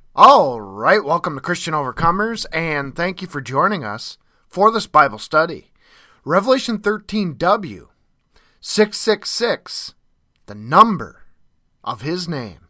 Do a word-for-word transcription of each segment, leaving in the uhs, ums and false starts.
All right, welcome to Christian Overcomers, and thank you for joining us for this Bible study. Revelation thirteen W, six six six, the number of his name.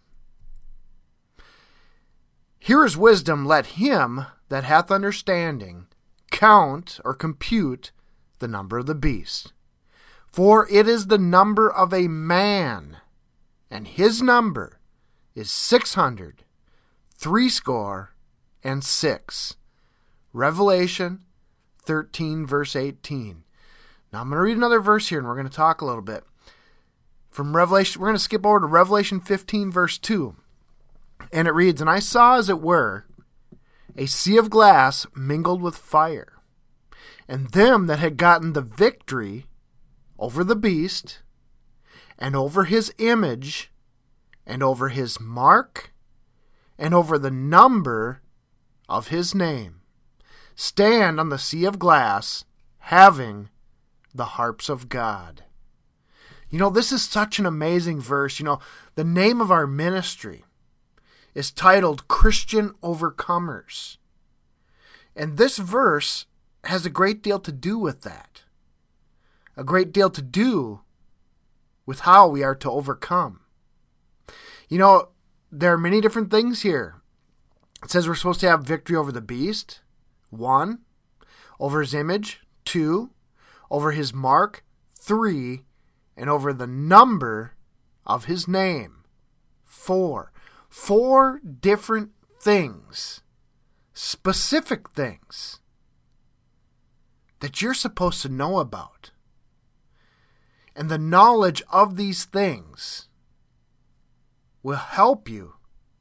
Here is wisdom, let him that hath understanding count or compute the number of the beast. For it is the number of a man, and his number is six hundred threescore and six. Revelation thirteen, verse eighteen. Now I'm going to read another verse here, and we're going to talk a little bit. From Revelation, we're going to skip over to Revelation fifteen, verse two. And it reads, And I saw, as it were, a sea of glass mingled with fire, and them that had gotten the victory over the beast, and over his image, and over his mark, and over the number of his name, stand on the sea of glass, having the harps of God. You know, this is such an amazing verse. You know, the name of our ministry is titled Christian Overcomers. And this verse has a great deal to do with that. A great deal to do with how we are to overcome. You know, there are many different things here. It says we're supposed to have victory over the beast, one, over his image, two, over his mark, three, and over the number of his name, four. Four different things, specific things, that you're supposed to know about. And the knowledge of these things will help you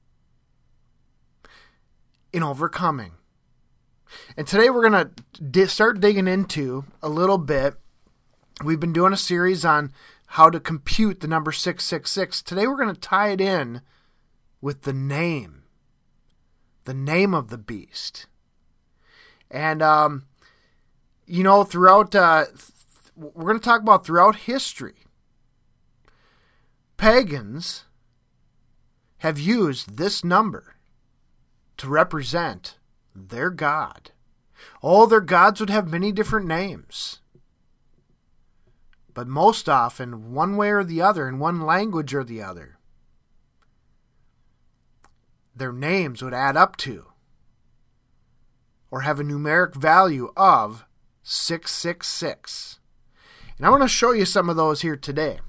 in overcoming. And today we're going to di- start digging into a little bit. We've been doing a series on how to compute the number six six six. Today we're going to tie it in with the name. The name of the beast. And, um, you know, throughout, uh, th- we're going to talk about throughout history, pagans have used this number to represent their god. All their gods would have many different names. But most often, one way or the other, in one language or the other, their names would add up to or have a numeric value of six six six. And I want to show you some of those here today.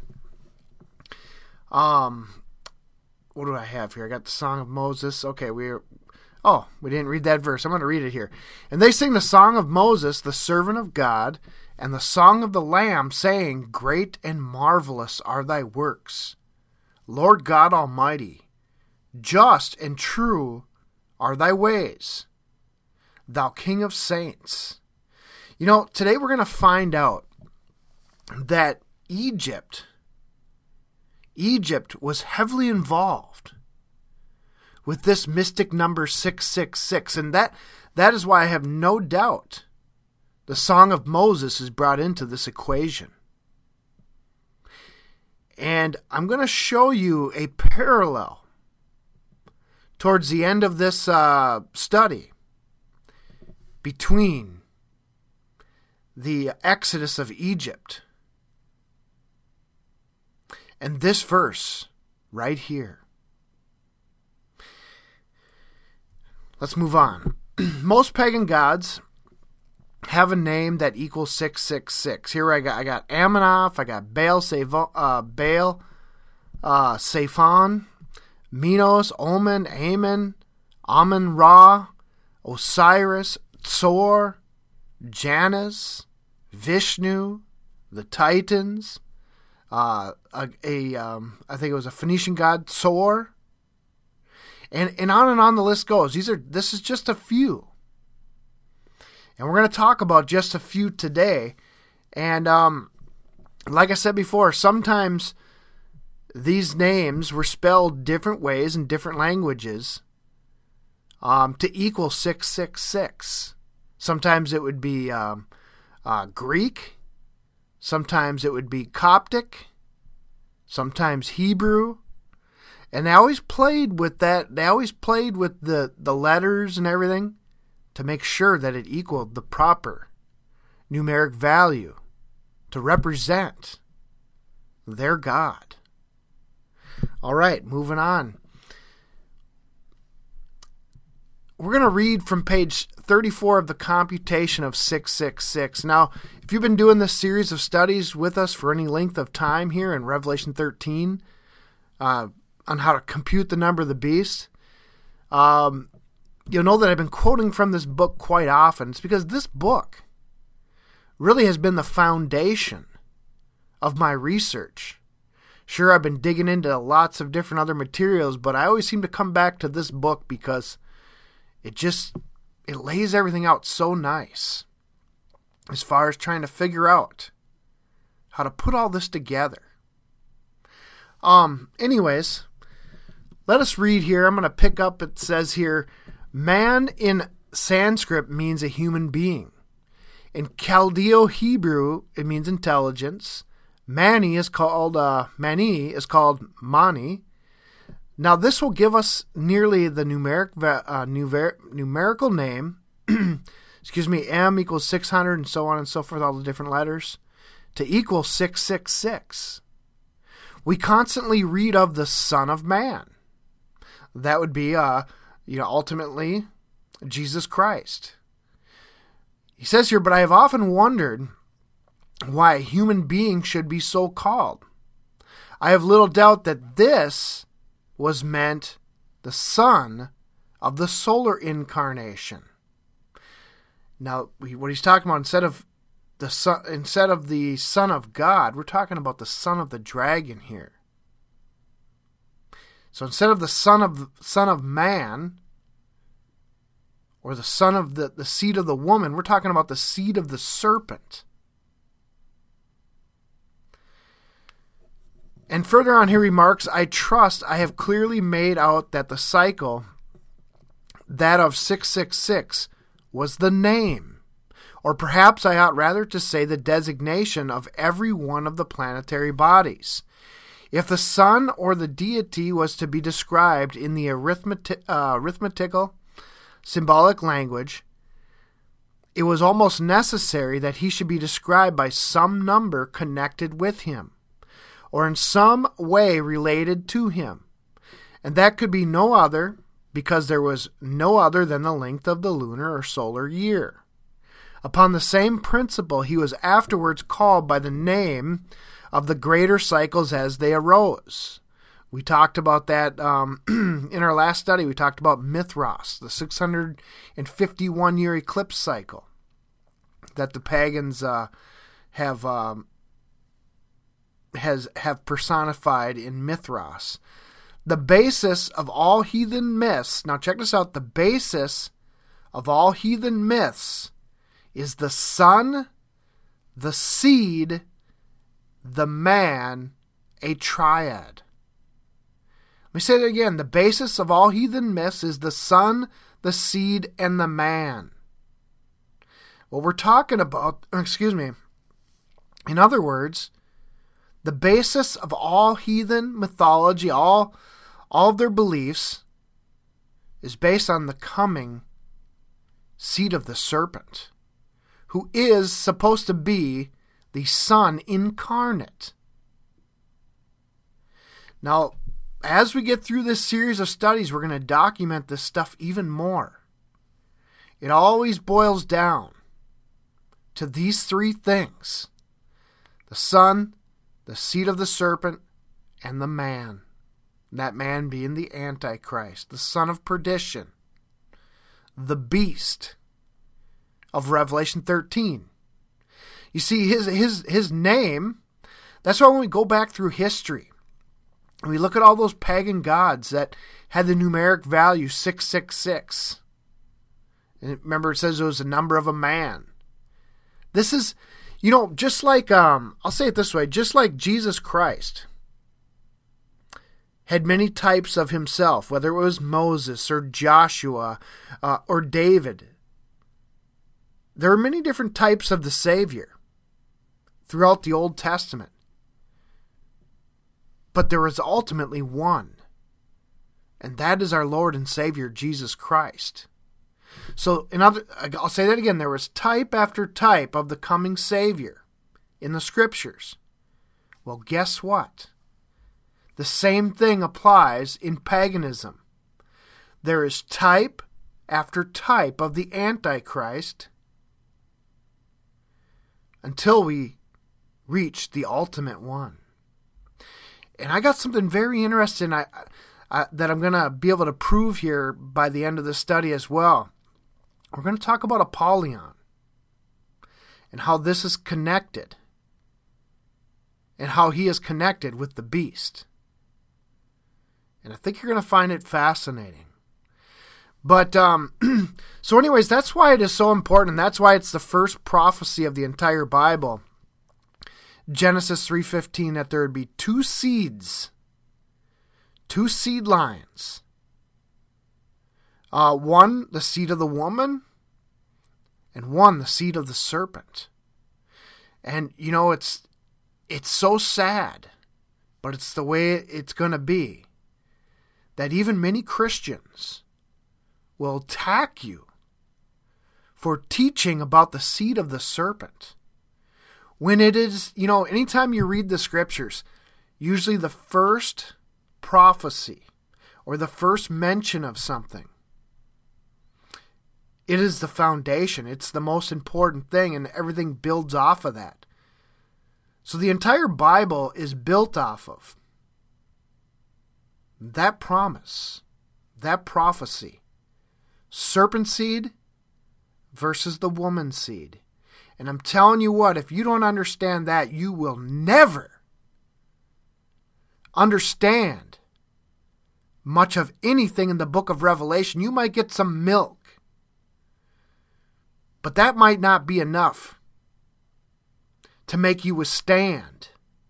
Um... What do I have here? I got the Song of Moses. Okay, we're... Oh, we didn't read that verse. I'm going to read it here. And they sing the Song of Moses, the servant of God, and the Song of the Lamb, saying, Great and marvelous are thy works, Lord God Almighty. Just and true are thy ways, thou King of saints. You know, today we're going to find out that Egypt... Egypt was heavily involved with this mystic number six six six, and that that is why I have no doubt the Song of Moses is brought into this equation. And I'm going to show you a parallel towards the end of this uh, study between the Exodus of Egypt and this verse right here. Let's move on. Most pagan gods have a name that equals six six six. Here I got I got Ammonoth, I got Baal, Savo, uh, Baal, uh, Saphon, Minos, Omen, Amen, Amun-Ra, Osiris, Tsor, Janus, Vishnu, the Titans, Uh, a, a um, I think it was a Phoenician god, Sor, and and on and on the list goes. These are this is just a few, and we're going to talk about just a few today. And um, like I said before, sometimes these names were spelled different ways in different languages um, to equal six six six. Sometimes it would be um, uh, Greek. Sometimes it would be Coptic, sometimes Hebrew, And they always played with that. They always played with the, the letters and everything to make sure that it equaled the proper numeric value to represent their God. All right, moving on. We're going to read from page thirty-four of the Computation of six six six. Now, if you've been doing this series of studies with us for any length of time here in Revelation thirteen, uh, on how to compute the number of the beast, um, you'll know that I've been quoting from this book quite often. It's because this book really has been the foundation of my research. Sure, I've been digging into lots of different other materials, but I always seem to come back to this book because it just, it lays everything out so nice as far as trying to figure out how to put all this together. Um, anyways, let us read here. I'm going to pick up, it says here, man in Sanskrit means a human being. In Chaldeo-Hebrew, it means intelligence. Mani is called, uh, Mani is called Mani. Now, this will give us nearly the numeric uh, numer- numerical name, excuse me, M equals six hundred and so on and so forth, all the different letters, to equal six six six. We constantly read of the Son of Man. That would be, uh, you know, ultimately Jesus Christ. He says here, but I have often wondered why a human being should be so called. I have little doubt that this was meant the son of the solar incarnation. Now, what he's talking about, instead of the son, instead of the Son of God, we're talking about the son of the dragon here. So instead of the son of son of man, or the son of the, the seed of the woman, we're talking about the seed of the serpent. And further on, he remarks, I trust I have clearly made out that the cycle, that of six six six, was the name, or perhaps I ought rather to say the designation of every one of the planetary bodies. If the sun or the deity was to be described in the arithmeti- uh, arithmetical, symbolic language, it was almost necessary that he should be described by some number connected with him, or in some way related to him. And that could be no other, because there was no other than the length of the lunar or solar year. Upon the same principle, he was afterwards called by the name of the greater cycles as they arose. We talked about that um, in our last study. We talked about Mithras, the six hundred fifty-one year eclipse cycle that the pagans uh, have um, has have personified in Mithras. The basis of all heathen myths, now check this out, the basis of all heathen myths is the sun, the seed, the man, a triad. Let me say that again. The basis of all heathen myths is the sun, the seed, and the man. What we're talking about, excuse me, in other words, the basis of all heathen mythology, all, all of their beliefs, is based on the coming seed of the serpent, who is supposed to be the Son incarnate. Now, as we get through this series of studies, we're going to document this stuff even more. It always boils down to these three things: the Son, the seed of the serpent, and the man. That man being the Antichrist, the son of perdition, the beast of Revelation thirteen. You see, his his his name, that's why when we go back through history, we look at all those pagan gods that had the numeric value six six six. And remember, it says it was the number of a man. This is, you know, just like, um, I'll say it this way, just like Jesus Christ had many types of himself, whether it was Moses or Joshua uh, or David. There are many different types of the Savior throughout the Old Testament. But there was ultimately one. And that is our Lord and Savior, Jesus Christ. So, in other, I'll say that again. There was type after type of the coming Savior in the Scriptures. Well, guess what? The same thing applies in paganism. There is type after type of the Antichrist until we reach the ultimate one. And I got something very interesting I, I, that I'm going to be able to prove here by the end of the study as well. We're going to talk about Apollyon and how this is connected and how he is connected with the beast. And I think you're going to find it fascinating. But, um, so anyways, that's why it is so important. That's why it's the first prophecy of the entire Bible. Genesis three fifteen, that there would be two seeds, two seed lines. Uh, one, the seed of the woman, and one, the seed of the serpent. And, you know, it's it's so sad, but it's the way it's going to be, that even many Christians will attack you for teaching about the seed of the serpent. When it is, you know, anytime you read the Scriptures, usually the first prophecy or the first mention of something, it is the foundation. It's the most important thing, and everything builds off of that. So the entire Bible is built off of that promise, that prophecy. Serpent seed versus the woman seed. And I'm telling you what, if you don't understand that, you will never understand much of anything in the book of Revelation. You might get some milk, but that might not be enough to make you withstand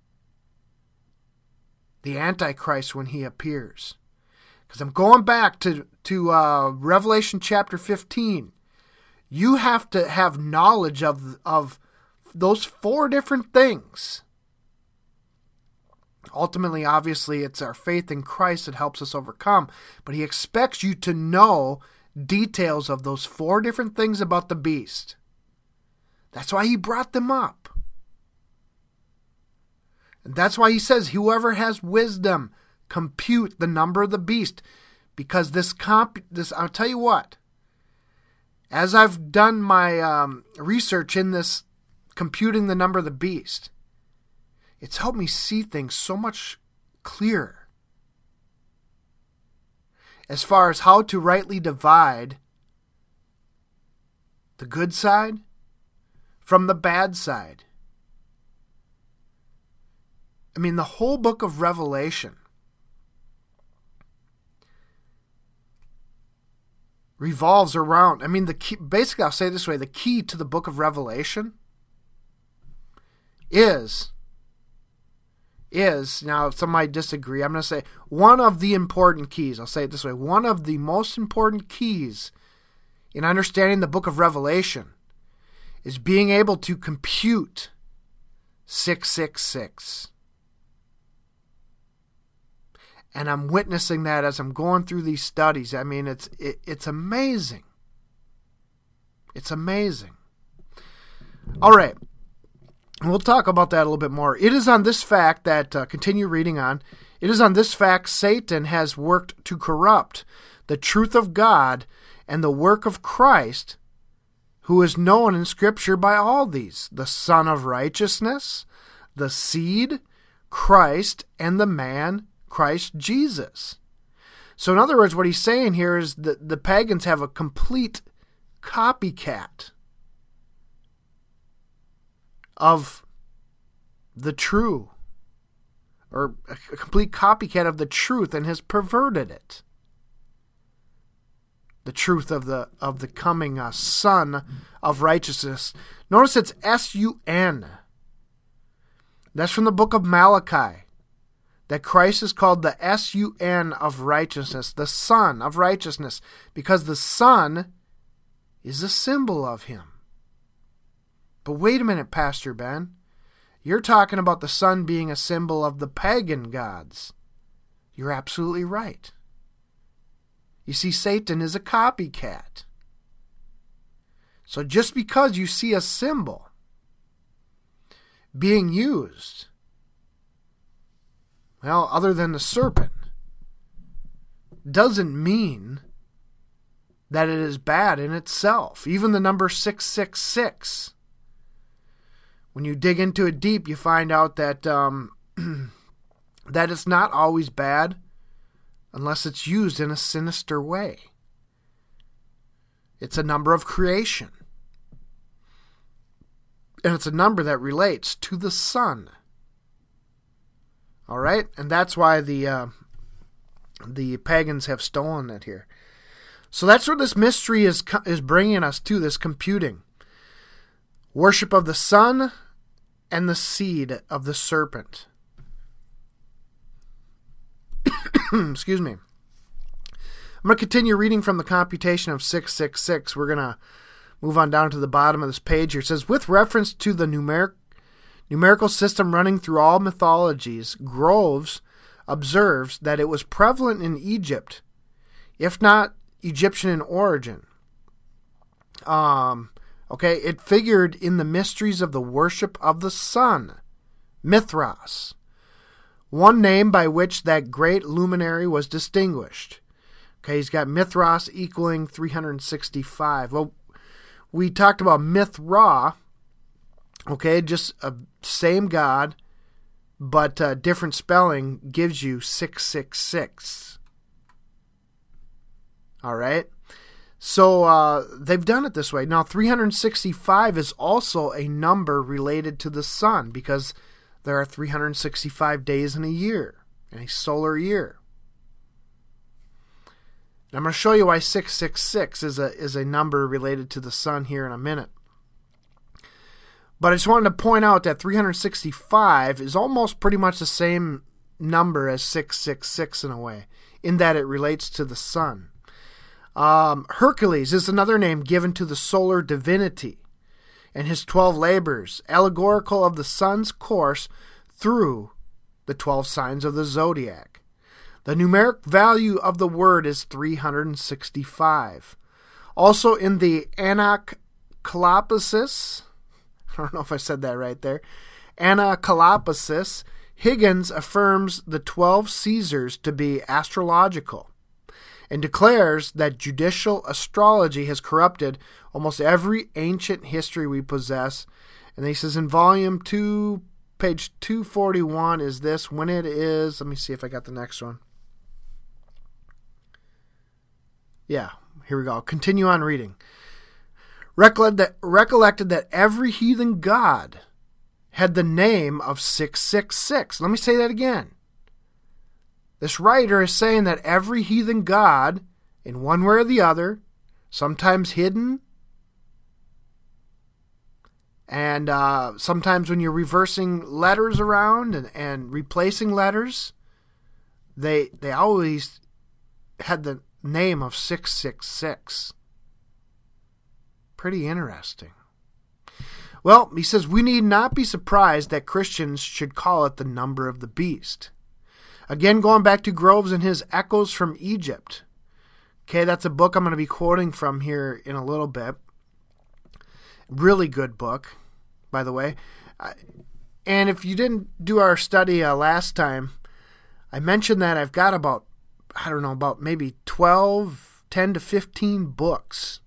the Antichrist when he appears. Because I'm going back to, to uh, Revelation chapter fifteen. You have to have knowledge of, of those four different things. Ultimately, obviously, it's our faith in Christ that helps us overcome. But he expects you to know details of those four different things about the beast. That's why he brought them up. And that's why he says, whoever has wisdom, compute the number of the beast. Because this comp, this, I'll tell you what, as I've done my um, research in this computing the number of the beast, it's helped me see things so much clearer as far as how to rightly divide the good side from the bad side. I mean, the whole book of Revelation revolves around, I mean, the key, basically, I'll say it this way, the key to the book of Revelation is, is, now some might disagree, I'm going to say, one of the important keys, I'll say it this way, one of the most important keys in understanding the book of Revelation is being able to compute six six six. And I'm witnessing that as I'm going through these studies. I mean, it's it, it's amazing. It's amazing. All right. We'll talk about that a little bit more. It is on this fact that, uh, continue reading on, it is on this fact Satan has worked to corrupt the truth of God and the work of Christ, who is known in Scripture by all these, the Son of Righteousness, the seed, Christ, and the man, Christ Jesus. So in other words, what he's saying here is that the pagans have a complete copycat of the true, or a complete copycat of the truth, and has perverted it. The truth of the of the coming uh, Son of Righteousness. Notice it's S U N. That's from the book of Malachi. That Christ is called the S U N of righteousness, the Son of Righteousness, because the Son is a symbol of him. But wait a minute, Pastor Ben. You're talking about the Son being a symbol of the pagan gods. You're absolutely right. You see, Satan is a copycat. So just because you see a symbol being used, well, other than the serpent, doesn't mean that it is bad in itself. Even the number six six six, when you dig into it deep, you find out that um, that it's not always bad unless it's used in a sinister way. It's a number of creation. And it's a number that relates to the sun. All right? And that's why the uh, the pagans have stolen it here. So that's what this mystery is is bringing us to, this computing. Worship of the sun and the seed of the serpent. Excuse me. I'm going to continue reading from the computation of six six six. We're going to move on down to the bottom of this page here. It says, with reference to the numeric, numerical system running through all mythologies, Groves observes that it was prevalent in Egypt, if not Egyptian in origin. Um, okay, it figured in the mysteries of the worship of the sun, Mithras, one name by which that great luminary was distinguished. Okay, he's got Mithras equaling three hundred sixty-five. Well, we talked about Mithra, okay, just a same God, but uh, different spelling gives you six six six. All right? So uh, they've done it this way. Now, three hundred sixty-five is also a number related to the sun because there are three hundred sixty-five days in a year, in a solar year. And I'm going to show you why six six six is a is a number related to the sun here in a minute. But I just wanted to point out that three hundred sixty-five is almost pretty much the same number as six six six in a way, in that it relates to the sun. Um, Hercules is another name given to the solar divinity and his twelve labors, allegorical of the sun's course through the twelve signs of the zodiac. The numeric value of the word is three hundred sixty-five. Also in the Anacleoposis, I don't know if I said that right there, Anacleoposis, Higgins affirms the twelve Caesars to be astrological and declares that judicial astrology has corrupted almost every ancient history we possess. And he says in volume two, page two forty-one is this, when it is, let me see if I got the next one. Yeah, here we go. Continue on reading. Recollect that, recollected that every heathen god had the name of six six six. Let me say that again. This writer is saying that every heathen god, in one way or the other, sometimes hidden, and uh, sometimes when you're reversing letters around and, and replacing letters, they they always had the name of six six six. Pretty interesting. Well, he says, we need not be surprised that Christians should call it the number of the beast. Again, going back to Groves and his Echoes from Egypt. Okay, that's a book I'm going to be quoting from here in a little bit. Really good book, by the way. And if you didn't do our study uh, last time, I mentioned that I've got about, I don't know, about maybe twelve, ten to fifteen books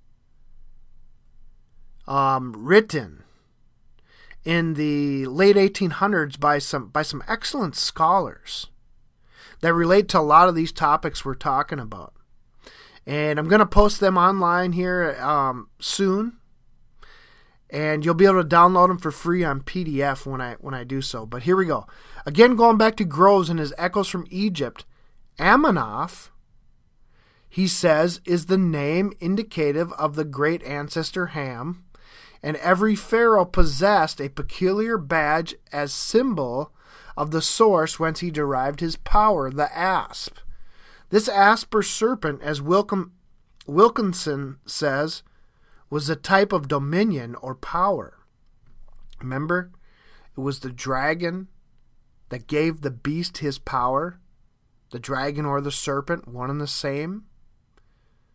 um, written in the late eighteen hundreds by some by some excellent scholars that relate to a lot of these topics we're talking about. And I'm going to post them online here um, soon. And you'll be able to download them for free on P D F when I when I do so. But here we go. Again, going back to Groves and his Echoes from Egypt, Ammonoph, he says, is the name indicative of the great ancestor Ham, and every pharaoh possessed a peculiar badge as symbol of the source whence he derived his power, the asp. This asp or serpent, as Wilkin, Wilkinson says, was a type of dominion or power. Remember, it was the dragon that gave the beast his power. The dragon or the serpent, one and the same.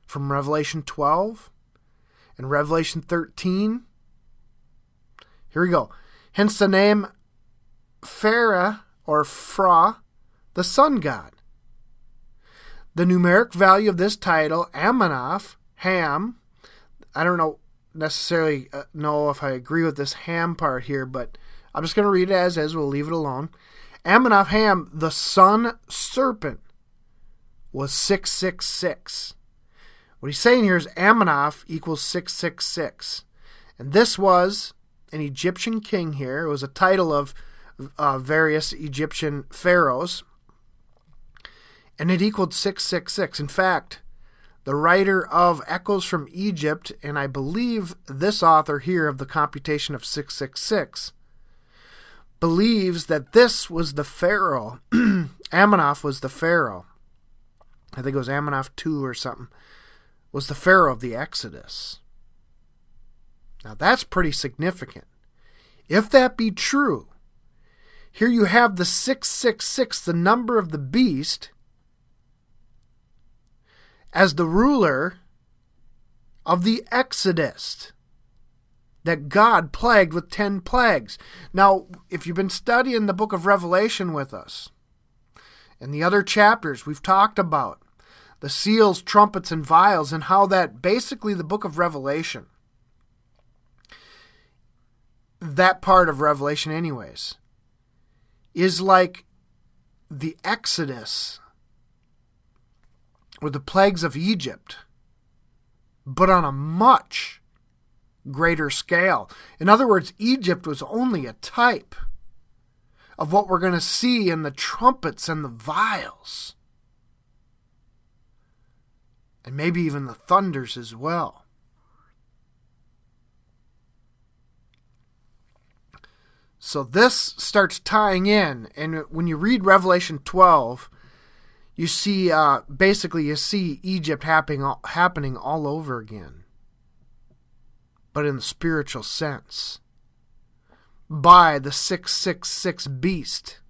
from Revelation twelve and Revelation thirteen. Here we go. Hence the name Phara or Phra, the sun god. The numeric value of this title, Ammonoph, Ham, I don't know necessarily uh, know if I agree with this Ham part here, but I'm just going to read it as is. We'll leave it alone. Ammonoph, Ham, the sun serpent, was six six six. What he's saying here is Ammonoph equals six six six. And this was an Egyptian king here. It was a title of uh, various Egyptian pharaohs. And it equaled six six six. In fact, the writer of Echoes from Egypt, and I believe this author here of the computation of six six six, believes that this was the pharaoh. Ammonoph was the pharaoh. I think it was Ammonoph the second or something. Was the pharaoh of the Exodus. Now that's pretty significant. If that be true, here you have the six six six, the number of the beast, as the ruler of the Exodus that God plagued with ten plagues. Now, if you've been studying the book of Revelation with us, in the other chapters we've talked about the seals, trumpets, and vials, and how that basically the book of Revelation, that part of Revelation anyways, is like the Exodus or the plagues of Egypt, but on a much greater scale. In other words, Egypt was only a type of what we're going to see in the trumpets and the vials, and maybe even the thunders as well. So this starts tying in, and when you read Revelation twelve, you see, uh, basically you see Egypt happening, happening all over again, but in the spiritual sense, by the six six six beast,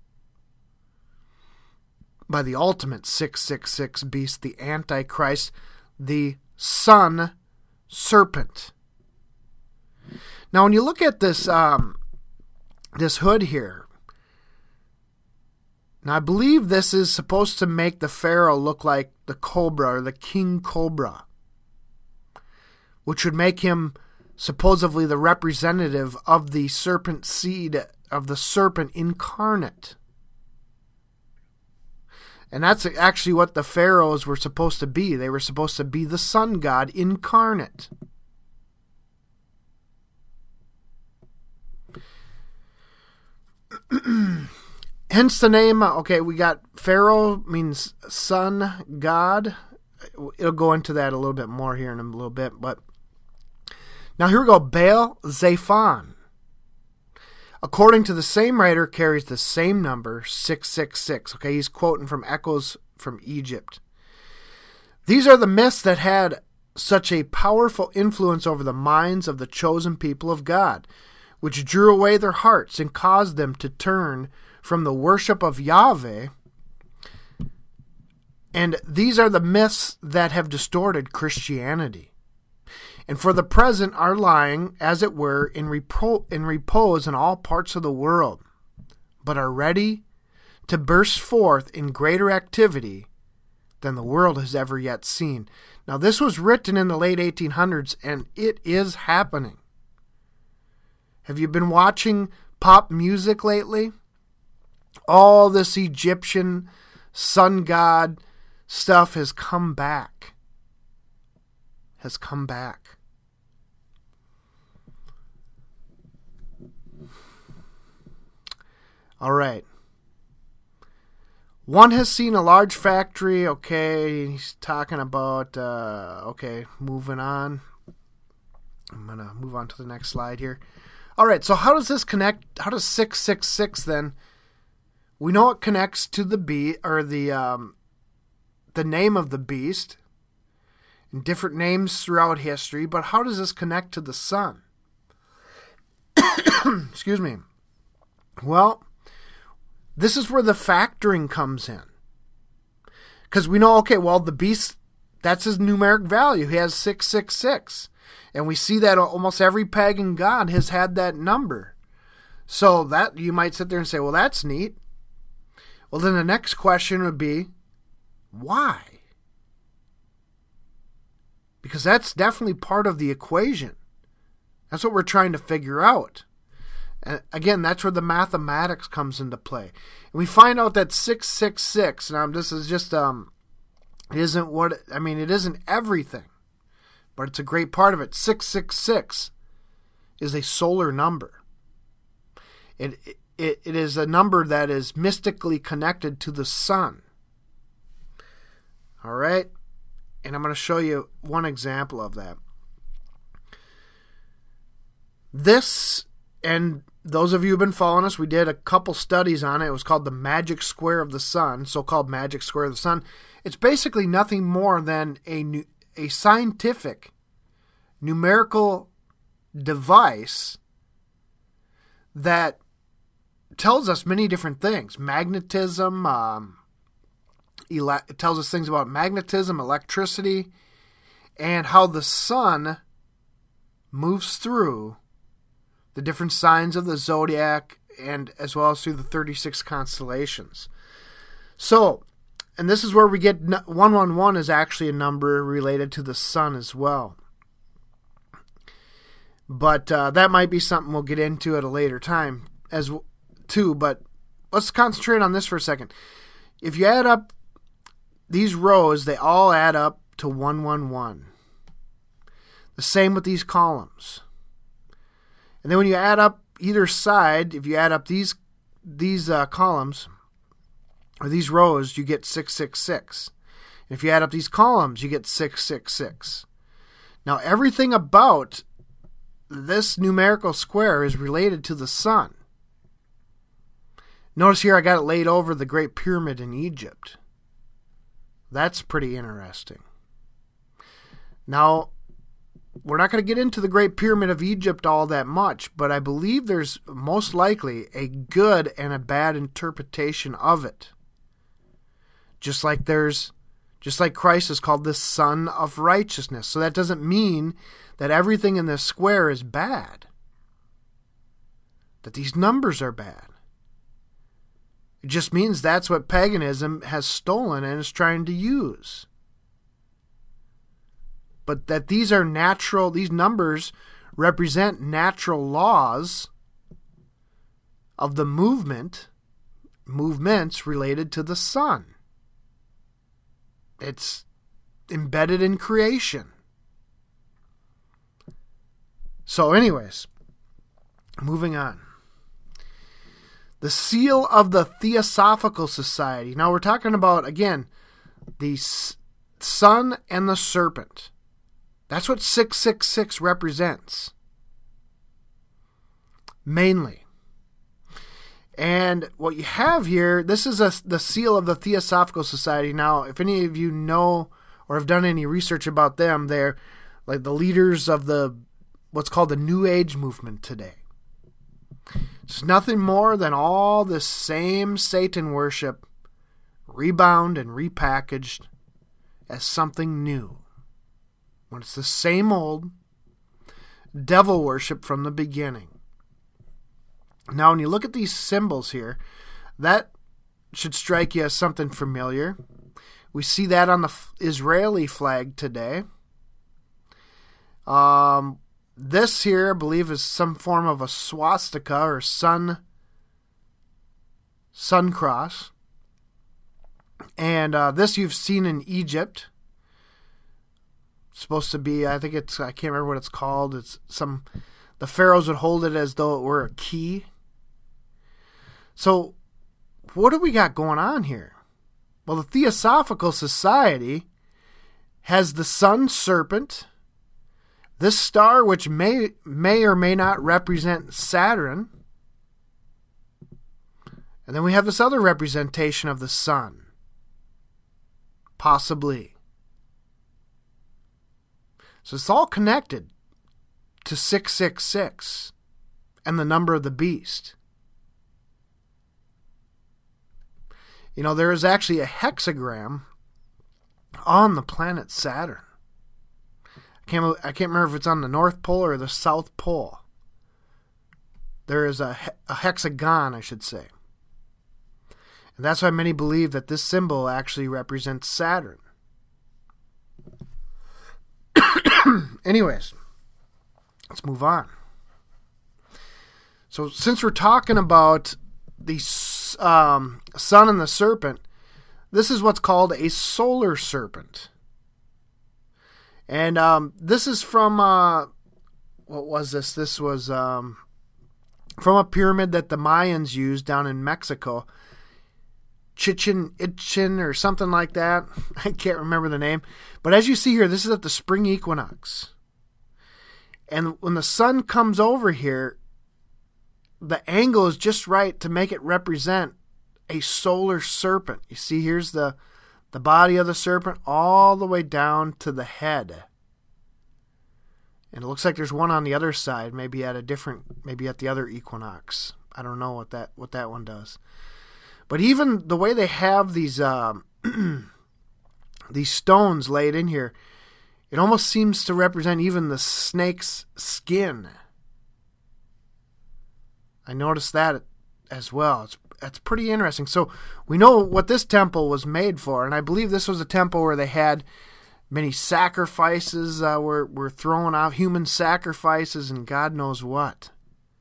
by the ultimate six six six beast, the Antichrist, the sun serpent. Now, when you look at this, um, this hood here, now I believe this is supposed to make the Pharaoh look like the cobra or the king cobra, which would make him supposedly the representative of the serpent seed, of the serpent incarnate. And that's actually what the pharaohs were supposed to be. They were supposed to be the sun god incarnate. Hence the name. Okay, we got Pharaoh means sun god. It'll go into that a little bit more here in a little bit. But now here we go. Baal Zephon, according to the same writer, carries the same number, six six six. Okay, he's quoting from Echoes from Egypt. These are the myths that had such a powerful influence over the minds of the chosen people of God, which drew away their hearts and caused them to turn from the worship of Yahweh. And these are the myths that have distorted Christianity, and for the present are lying, as it were, in, repo- in repose in all parts of the world, but are ready to burst forth in greater activity than the world has ever yet seen. Now, this was written in the late eighteen hundreds, and it is happening. Have you been watching pop music lately? All this Egyptian sun god stuff has come back. Has come back. All right. One has seen a large factory. Okay, he's talking about, uh, okay, moving on. I'm going to move on to the next slide here. All right, so how does this connect? How does six six six then? We know it connects to the be or the um, the name of the beast, and different names throughout history, but how does this connect to the sun? Excuse me. Well, this is where the factoring comes in. Because we know, okay, well, the beast That's his numeric value. He has six six six. And we see that almost every pagan god has had that number. So that you might sit there and say, well, that's neat. Well, then the next question would be, why? Because that's definitely part of the equation. That's what we're trying to figure out. And again, that's where the mathematics comes into play. And we find out that six six six, now this is just, um, it isn't what, I mean, it isn't everything, but it's a great part of it. six six six is a solar number. It, it, it is a number that is mystically connected to the sun. All right? And I'm going to show you one example of that. This, and those of you who've been following us, we did a couple studies on it. It was called the magic square of the sun, so-called magic square of the sun. It's basically nothing more than a, a scientific numerical device that tells us many different things. Magnetism, um, ele- it tells us things about magnetism, electricity, and how the sun moves through the different signs of the zodiac, and as well as through the thirty-six constellations. So, and this is where we get one one one is actually a number related to the sun as well. But uh, that might be something we'll get into at a later time as w- too. But let's concentrate on this for a second. If you add up these rows, they all add up to one one one. The same with these columns. And then when you add up either side, if you add up these these uh, columns or these rows, you get six six six. And if you add up these columns, you get six six six. Now everything about this numerical square is related to the sun. Notice here I got it laid over the Great Pyramid in Egypt. That's pretty interesting. Now, we're not going to get into the Great Pyramid of Egypt all that much, but I believe there's most likely a good and a bad interpretation of it. Just like there's, just like Christ is called the Son of Righteousness. So that doesn't mean that everything in this square is bad. That these numbers are bad. It just means that's what paganism has stolen and is trying to use. But that these are natural, these numbers represent natural laws of the movement, movements related to the sun. It's embedded in creation. So anyways, moving on. The seal of the Theosophical Society. Now we're talking about, again, the sun and the serpent. That's what six six six represents. Mainly. And what you have here, this is a, the seal of the Theosophical Society. Now, if any of you know or have done any research about them, they're like the leaders of the what's called the New Age movement today. It's nothing more than all this same Satan worship rebound and repackaged as something new. When it's the same old devil worship from the beginning. Now, when you look at these symbols here, that should strike you as something familiar. We see that on the Israeli flag today. Um, this here, I believe, is some form of a swastika or sun, sun cross. And uh, this you've seen in Egypt. It's supposed to be, I think it's, I can't remember what it's called. It's some, the pharaohs would hold it as though it were a key. So, what do we got going on here? Well, the Theosophical Society has the sun serpent, this star which may may or may not represent Saturn, and then we have this other representation of the sun, possibly. So it's all connected to six six six and the number of the beast. You know, there is actually a hexagram on the planet Saturn. I can't, I can't remember if it's on the North Pole or the South Pole. There is a, a hexagon, I should say. And that's why many believe that this symbol actually represents Saturn. Anyways, let's move on. So since we're talking about the um, sun and the serpent, this is what's called a solar serpent. And um, this is from, uh, what was this? This was um, from a pyramid that the Mayans used down in Mexico. Chichen Itchen or something like that. I can't remember the name. But as you see here, this is at the spring equinox. And when the sun comes over here, the angle is just right to make it represent a solar serpent. You see, here's the, the body of the serpent all the way down to the head. And it looks like there's one on the other side, maybe at a different, maybe at the other equinox. I don't know what that what that one does. But even the way they have these um, these stones laid in here, it almost seems to represent even the snake's skin. I noticed that as well. It's that's pretty interesting. So we know what this temple was made for, and I believe this was a temple where they had many sacrifices uh, were were thrown out, human sacrifices, and God knows what,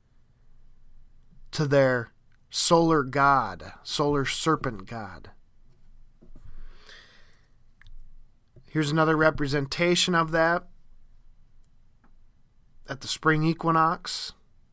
to their solar god, solar serpent god. Here's another representation of that at the spring equinox.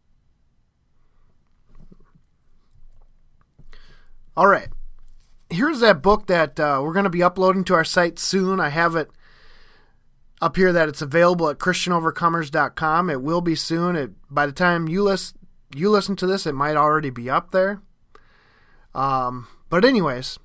All right. Here's that book that uh, we're going to be uploading to our site soon. I have it up here that it's available at Christian Overcomers dot com. It will be soon. It, by the time you listen, you listen to this, it might already be up there. Um, but anyways,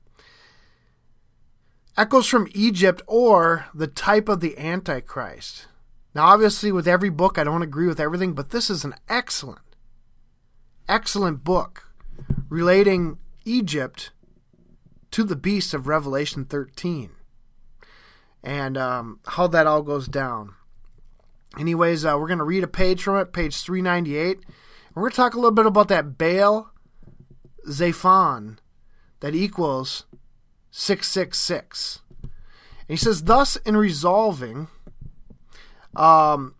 Echoes from Egypt, or The Type of the Antichrist. Now, obviously, with every book, I don't agree with everything, but this is an excellent, excellent book relating Egypt to the beast of Revelation thirteen, and um, how that all goes down. Anyways, uh, we're going to read a page from it, page three ninety-eight. And we're going to talk a little bit about that Baal Zephon that equals six six six. And he says, thus in resolving um,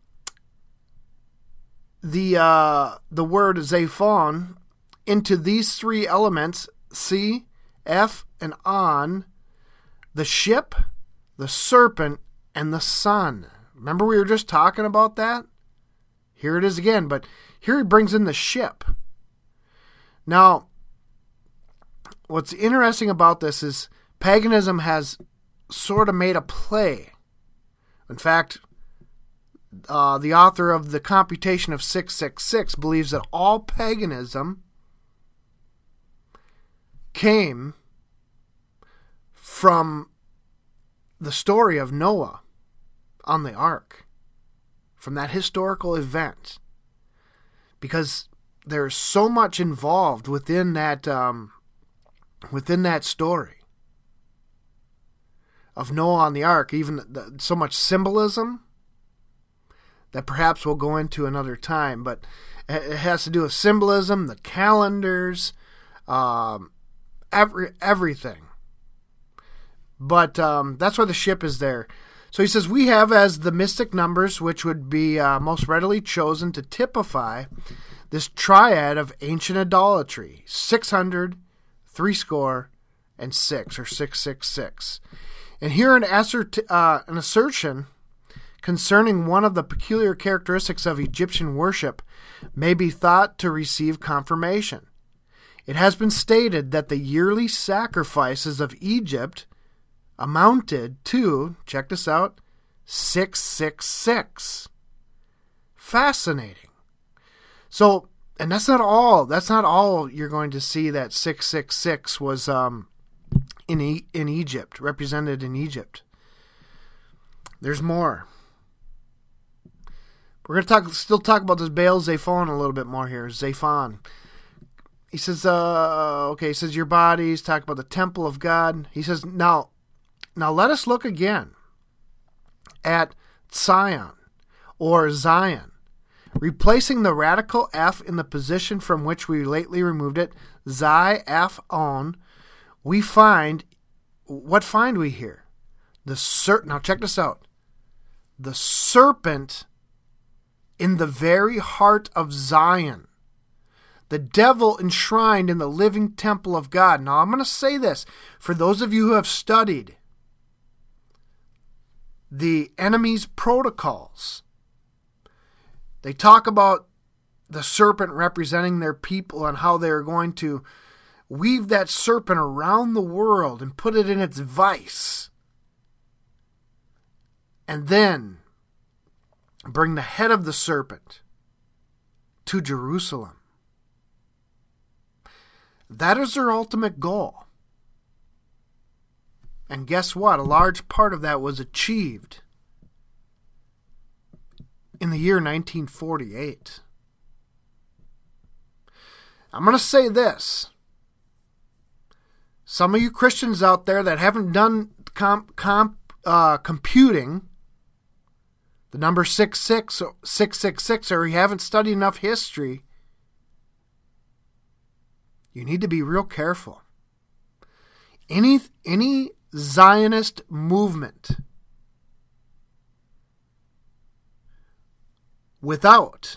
the uh, the word Zephon into these three elements, C, F, and On, the ship, the serpent, and the sun. Remember we were just talking about that? Here it is again, but here he brings in the ship. Now, what's interesting about this is paganism has sort of made a play. In fact, uh, the author of The Computation of six six six believes that all paganism came from the story of Noah on the ark, from that historical event, because there's so much involved within that um, within that story of Noah on the ark, even the, so much symbolism that perhaps we'll go into another time, but it has to do with symbolism, the calendars, um, every everything. But um, that's why the ship is there. So he says, we have as the mystic numbers, which would be uh, most readily chosen to typify this triad of ancient idolatry, six hundred, three score, and six, or six six six. And here an, assert- uh, an assertion concerning one of the peculiar characteristics of Egyptian worship may be thought to receive confirmation. It has been stated that the yearly sacrifices of Egypt amounted to, check this out, six six six. Fascinating. So, and that's not all. That's not all you're going to see that six six six was um, in e- in Egypt, represented in Egypt. There's more. We're going to talk, still talk about this Baal Zephon a little bit more here. Zephon. He says, uh, okay, he says your bodies, talk about the temple of God. He says, now, Now let us look again at Zion or Zion, replacing the radical F in the position from which we lately removed it, Zi-F-on. We find, what find we here? The ser- Now check this out. The serpent in the very heart of Zion. The devil enshrined in the living temple of God. Now I'm going to say this for those of you who have studied the enemy's protocols. They talk about the serpent representing their people and how they're going to weave that serpent around the world and put it in its vice. And then bring the head of the serpent to Jerusalem. That is their ultimate goal. And guess what? A large part of that was achieved in the year nineteen forty-eight. I'm going to say this. Some of you Christians out there that haven't done comp, comp, uh, computing, the number six six six, or you haven't studied enough history, you need to be real careful. Any, any Zionist movement without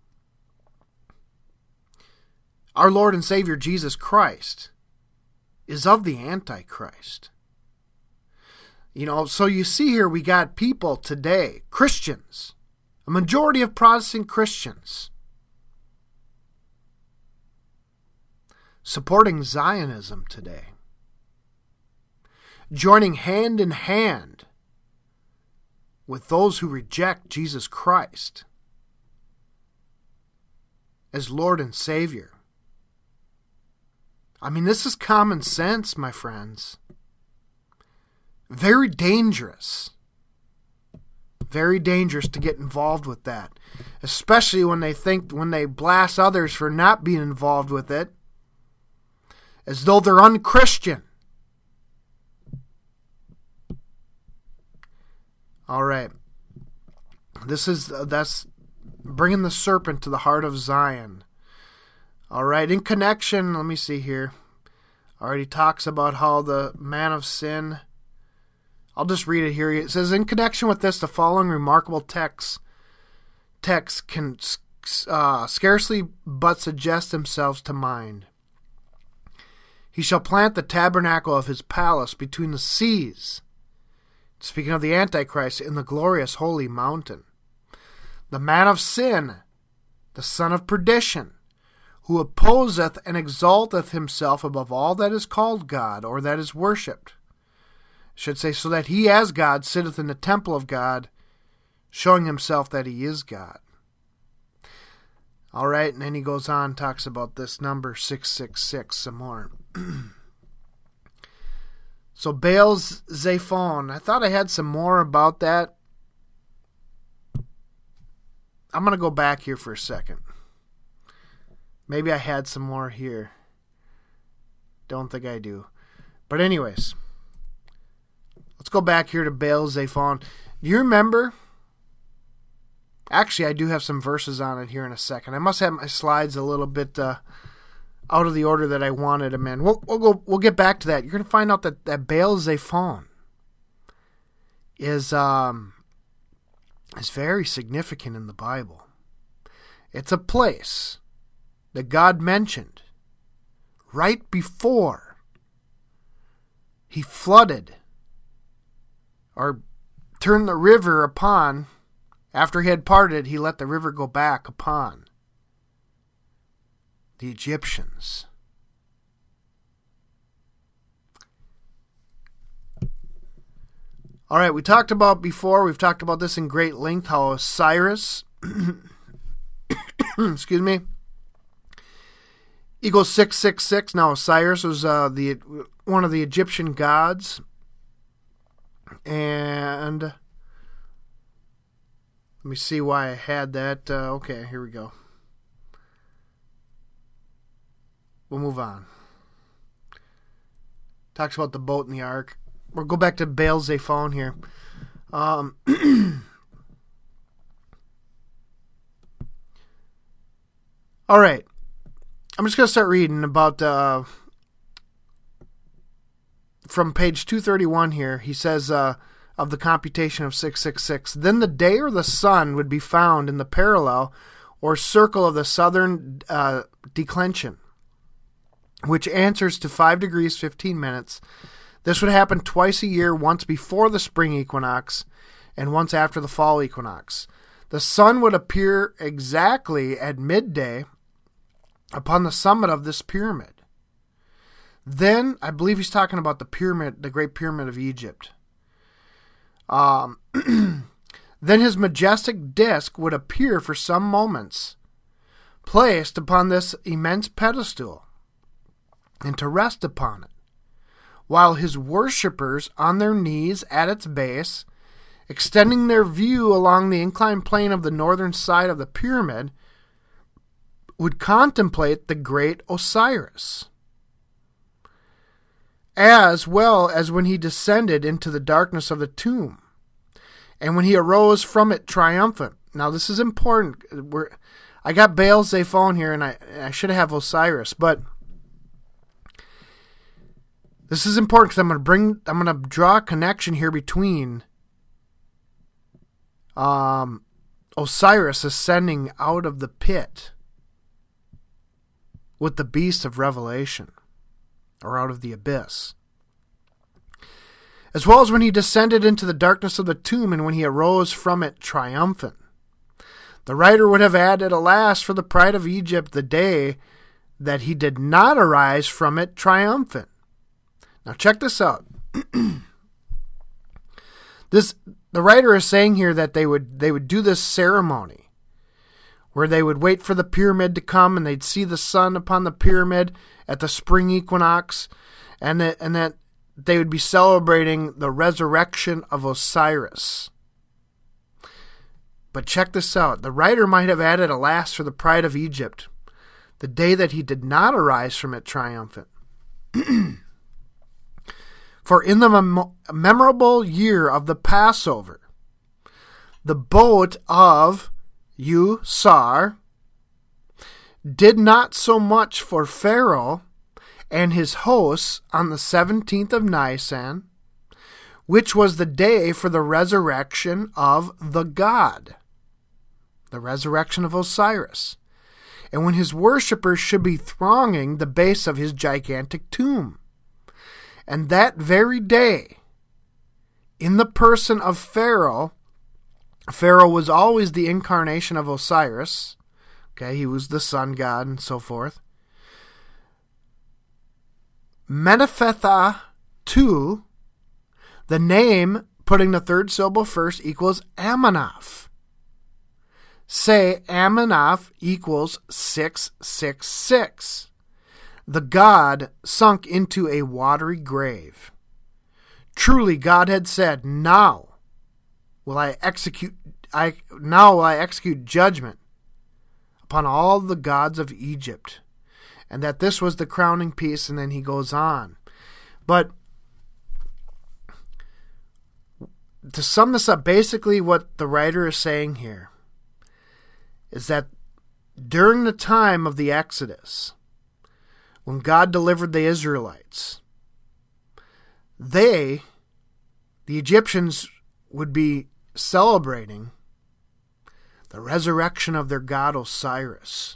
our Lord and Savior Jesus Christ is of the Antichrist. You know, so you see here we got people today, Christians, a majority of Protestant Christians, supporting Zionism today, joining hand in hand with those who reject Jesus Christ as Lord and Savior. I mean, this is common sense, my friends. Very dangerous. Very dangerous to get involved with that. Especially when they think, when they blast others for not being involved with it, as though they're unchristian. All right. This is, uh, that's bringing the serpent to the heart of Zion. All right. In connection, let me see here. Already talks about how the man of sin, I'll just read it here. It says, in connection with this, the following remarkable texts, texts can uh, scarcely but suggest themselves to mind. He shall plant the tabernacle of his palace between the seas. Speaking of the Antichrist, in the glorious holy mountain. The man of sin, the son of perdition, who opposeth and exalteth himself above all that is called God, or that is worshipped. Should say, so that he as God sitteth in the temple of God, showing himself that he is God. All right, and then he goes on, talks about this number six six six some more. So Baal's Zephon, I thought I had some more about that. I'm going to go back here for a second. Maybe I had some more here. Don't think I do. But anyways, let's go back here to Baal Zephon. Do you remember? Actually, I do have some verses on it here in a second. I must have my slides a little bit uh, out of the order that I wanted them in. We'll, we'll go. We'll get back to that. You're going to find out that, that Baal Zephon is um is very significant in the Bible. It's a place that God mentioned right before he flooded or turned the river upon. After he had parted, he let the river go back upon the Egyptians. All right, we talked about before, we've talked about this in great length, how Cyrus, excuse me, equals six six six. Now, Cyrus was uh, the one of the Egyptian gods. And let me see why I had that. Uh, okay, here we go. We'll move on. Talks about the boat and the ark. we'll go back to Baal Zephon here. Um, all right. I'm just going to start reading about, uh, from page two thirty-one here. He says, uh, of the computation of six six six, then the day or the sun would be found in the parallel or circle of the southern uh, declension, which answers to five degrees fifteen minutes. This would happen twice a year, once before the spring equinox and once after the fall equinox. The sun would appear exactly at midday upon the summit of this pyramid. Then, I believe he's talking about the pyramid, the Great Pyramid of Egypt. Um, then his majestic disk would appear for some moments, placed upon this immense pedestal, and to rest upon it, while his worshippers on their knees at its base, extending their view along the inclined plane of the northern side of the pyramid, would contemplate the great Osiris, as well as when he descended into the darkness of the tomb, and when he arose from it triumphant. Now this is important. We're, I got Baal Zephon here, and I, I should have Osiris, but this is important because I'm going to bring, I'm going to draw a connection here between um, Osiris ascending out of the pit with the beast of Revelation, or out of the abyss, as well as when he descended into the darkness of the tomb and when he arose from it triumphant. The writer would have added, alas, for the pride of Egypt, the day that he did not arise from it triumphant. Now check this out. This the writer is saying here that they would they would do this ceremony where they would wait for the pyramid to come and they'd see the sun upon the pyramid at the spring equinox, and that and that they would be celebrating the resurrection of Osiris. But check this out. The writer might have added, alas, for the pride of Egypt, the day that he did not arise from it triumphant. For in the mem- memorable year of the Passover, the boat of Usar did not so much for Pharaoh and his hosts on the seventeenth of Nisan, which was the day for the resurrection of the god, the resurrection of Osiris, and when his worshippers should be thronging the base of his gigantic tomb. And that very day, in the person of Pharaoh, Pharaoh was always the incarnation of Osiris. Okay, he was the sun god and so forth. Menephtah two, the name, putting the third syllable first, equals Ammonoph. Say Ammonoph equals six six six. The god sunk into a watery grave. Truly God had said, now will I execute I now will I execute judgment upon all the gods of Egypt. And that this was the crowning piece, and then he goes on. But to sum this up, basically what the writer is saying here is that during the time of the Exodus, when God delivered the Israelites, they, the Egyptians, would be celebrating the resurrection of their god Osiris.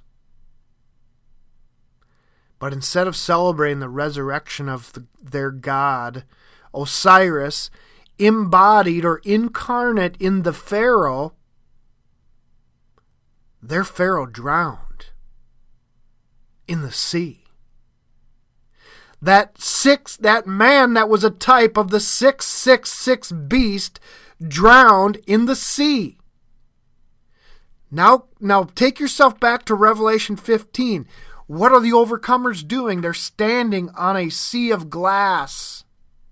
But instead of celebrating the resurrection of the, their god Osiris, embodied or incarnate in the Pharaoh, their Pharaoh drowned in the sea. That six, that man that was a type of the six six six beast drowned in the sea. Now, now take yourself back to Revelation fifteen. What are the overcomers doing? They're standing on a sea of glass,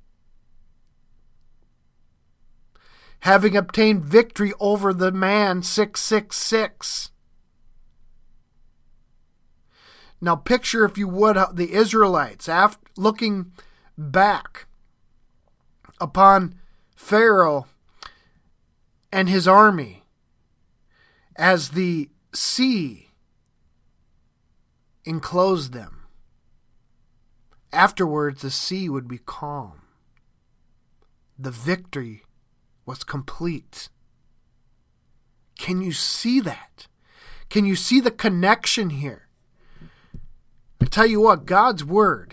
having obtained victory over the man six six six. Now picture, if you would, the Israelites, after looking back upon Pharaoh and his army as the sea enclosed them. Afterwards, the sea would be calm. The victory was complete. Can you see that? Can you see the connection here? I tell you what, God's word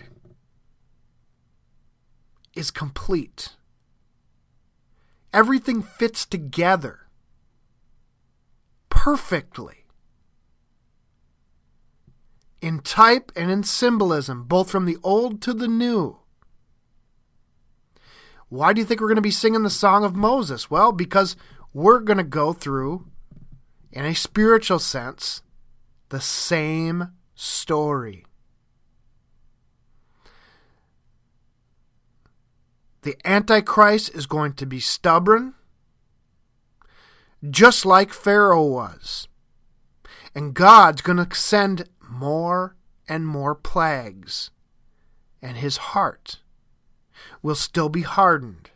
is complete. Everything fits together perfectly. In type and in symbolism, both from the old to the new. Why do you think we're going to be singing the Song of Moses? Well, because we're going to go through, in a spiritual sense, the same story. The Antichrist is going to be stubborn, just like Pharaoh was. And God's going to send more and more plagues, and his heart will still be hardened.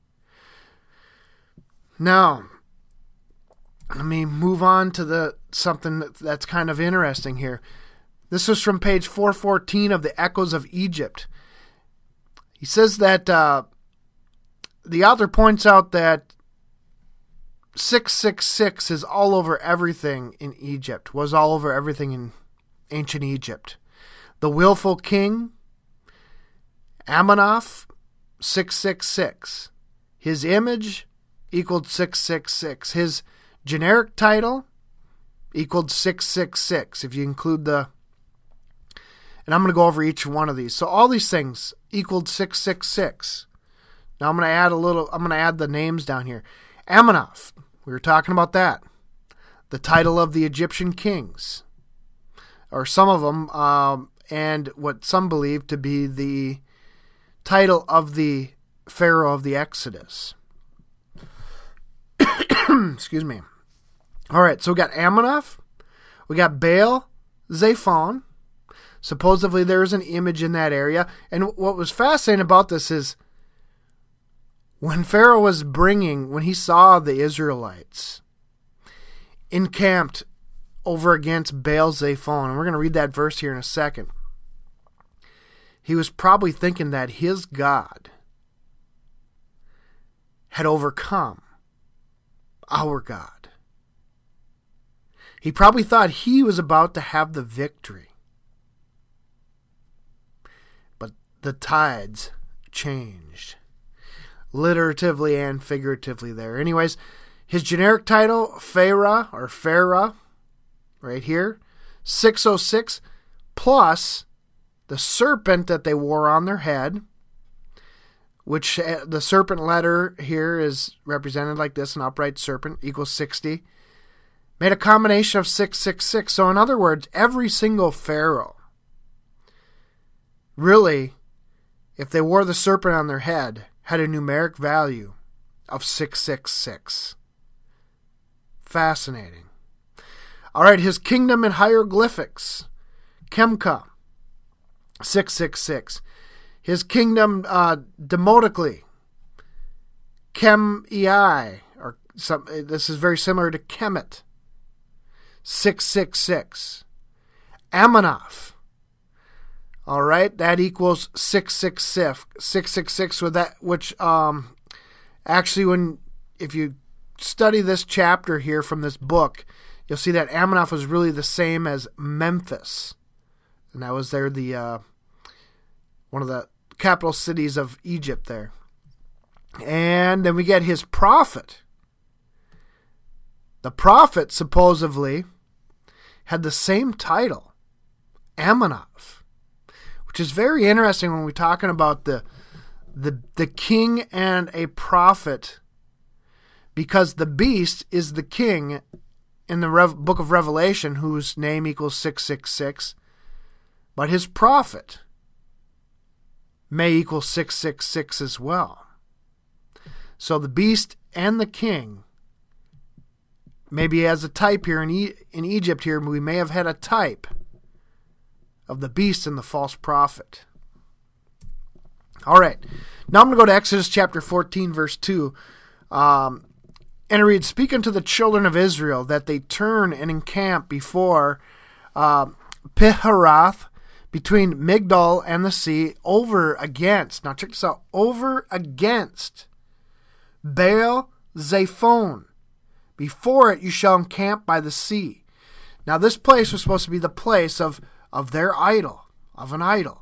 Now, let me move on to the something that's kind of interesting here. This is from page four fourteen of the Echoes of Egypt. He says that uh, the author points out that six six six is all over everything in Egypt, was all over everything in ancient Egypt. The willful king, Amenoph, six six six. His image equaled six six six. His generic title equaled six six six, if you include the... And I'm going to go over each one of these. So all these things equaled six six six. Now I'm going to add a little, I'm going to add the names down here. Amenoph, we were talking about that. The title of the Egyptian kings. Or some of them, um, and what some believe to be the title of the Pharaoh of the Exodus. Excuse me. All right, so we got Amenoph. We got Baal Zephon. Supposedly there is an image in that area. And what was fascinating about this is when Pharaoh was bringing, when he saw the Israelites encamped over against Baal Zephon, and we're going to read that verse here in a second, he was probably thinking that his God had overcome our God. He probably thought he was about to have the victory. But the tides changed. Literatively and figuratively there. Anyways, his generic title, Pharaoh, or Pharaoh, right here, six oh six, plus the serpent that they wore on their head, which uh, the serpent letter here is represented like this, an upright serpent, equals sixty, made a combination of six six six. So in other words, every single pharaoh, really, if they wore the serpent on their head, had a numeric value of six six six. Fascinating. All right, his kingdom in hieroglyphics, Kemka, six six six. His kingdom uh, demotically, Kem-ei, or some, this is very similar to Kemet, six six six. Amenoph, all right, that equals six six six. six six six with that, which um, actually, when if you study this chapter here from this book, you'll see that Amenoph was really the same as Memphis, and that was there the uh, one of the capital cities of Egypt there. And then we get his prophet. The prophet supposedly had the same title, Amenoph, which is very interesting when we're talking about the the the king and a prophet, because the beast is the king in the Rev- book of Revelation, whose name equals six six six, but his prophet may equal six six six as well. So the beast and the king, maybe as a type here in, e- in Egypt here, we may have had a type of the beast and the false prophet. All right. Now I'm going to go to Exodus chapter fourteen, verse two. Um, and it reads, "Speak unto the children of Israel that they turn and encamp before uh, Piharoth, between Migdol and the sea, over against," now check this out, over against Baal Zephon. Before it you shall encamp by the sea. Now this place was supposed to be the place of, of their idol, of an idol.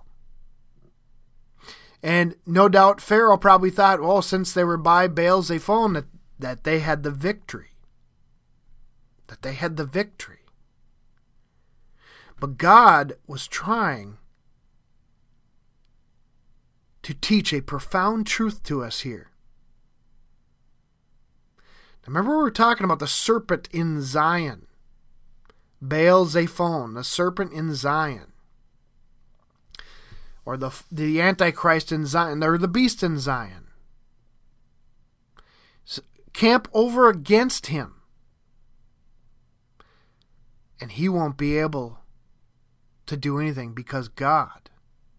And no doubt Pharaoh probably thought, well, since they were by Baal Zephon, that, that they had the victory. That they had the victory. But God was trying to teach a profound truth to us here. Now remember we were talking about the serpent in Zion. Baal Zephon, the serpent in Zion. Or the the Antichrist in Zion, or the beast in Zion. So, camp over against him. And he won't be able to do anything because God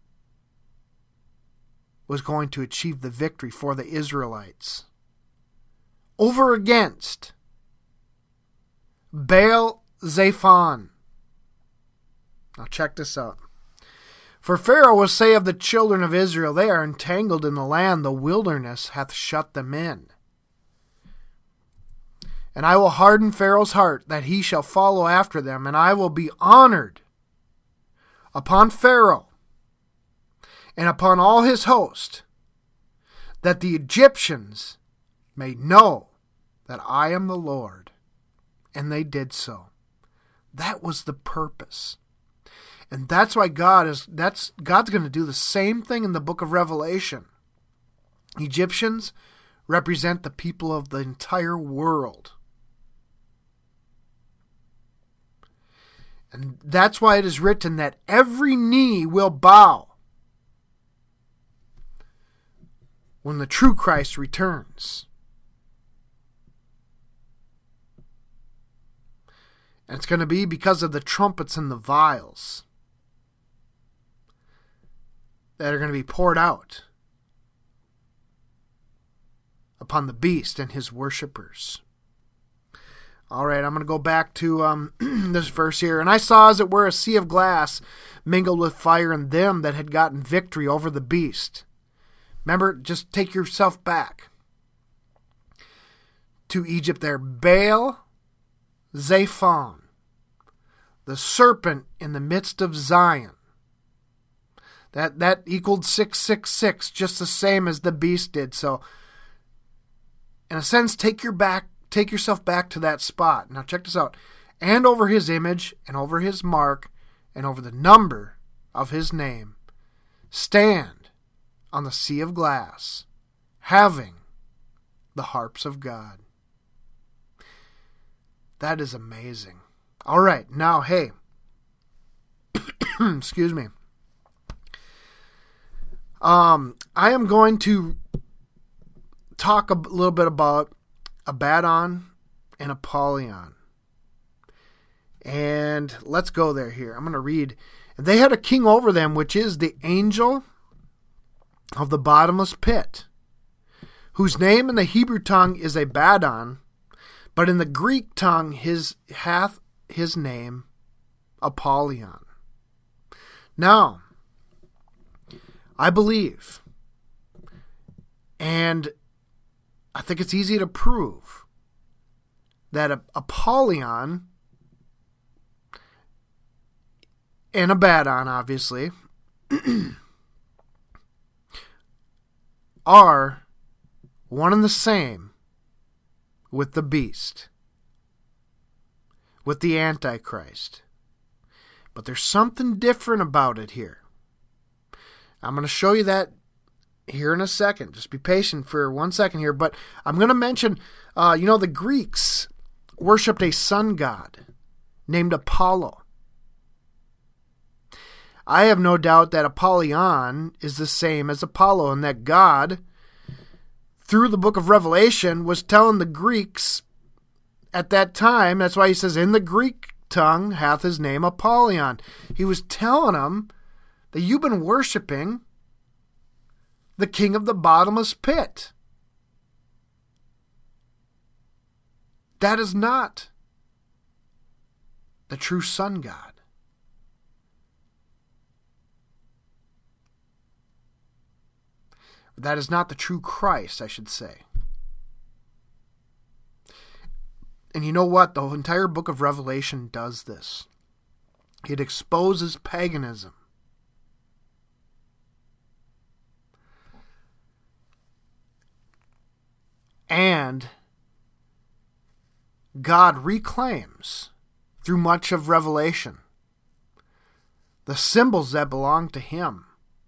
was going to achieve the victory for the Israelites. Over against Baal Zephon. Now check this out. "For Pharaoh will say of the children of Israel, they are entangled in the land, the wilderness hath shut them in. And I will harden Pharaoh's heart, that he shall follow after them, and I will be honored upon Pharaoh and upon all his host, that the Egyptians may know that I am the Lord." And they did so. That was the purpose. And that's why God is, that's, God's going to do the same thing in the book of Revelation. Egyptians represent the people of the entire world. And that's why it is written that every knee will bow when the true Christ returns. And it's going to be because of the trumpets and the vials that are going to be poured out upon the beast and his worshipers. All right, I'm going to go back to um, this verse here. "And I saw as it were a sea of glass mingled with fire, and them that had gotten victory over the beast." Remember, just take yourself back to Egypt there. Baal Zephon, the serpent in the midst of Zion. That that equaled six six six, just the same as the beast did. So, in a sense, take your back, take yourself back to that spot. Now check this out. "And over his image, and over his mark, and over the number of his name, stand on the sea of glass, having the harps of God." That is amazing. All right, now, hey, excuse me. Um, I am going to talk a little bit about Abaddon and Apollyon. And let's go there here. I'm going to read. "And they had a king over them, which is the angel of the bottomless pit, whose name in the Hebrew tongue is Abaddon, but in the Greek tongue his hath his name Apollyon." Now, I believe, and I think it's easy to prove, that Apollyon and Abaddon, obviously, are one and the same with the beast, with the Antichrist. But there's something different about it here. I'm going to show you that here in a second. Just be patient for one second here. But I'm going to mention, uh, you know, the Greeks worshipped a sun god named Apollo. I have no doubt that Apollyon is the same as Apollo, and that God, through the book of Revelation, was telling the Greeks at that time, that's why he says, in the Greek tongue hath his name Apollyon. He was telling them that you've been worshiping the king of the bottomless pit. That is not the true sun god. That is not the true Christ, I should say. And you know what? The entire book of Revelation does this. It exposes paganism. And God reclaims, through much of Revelation, the symbols that belong to Him.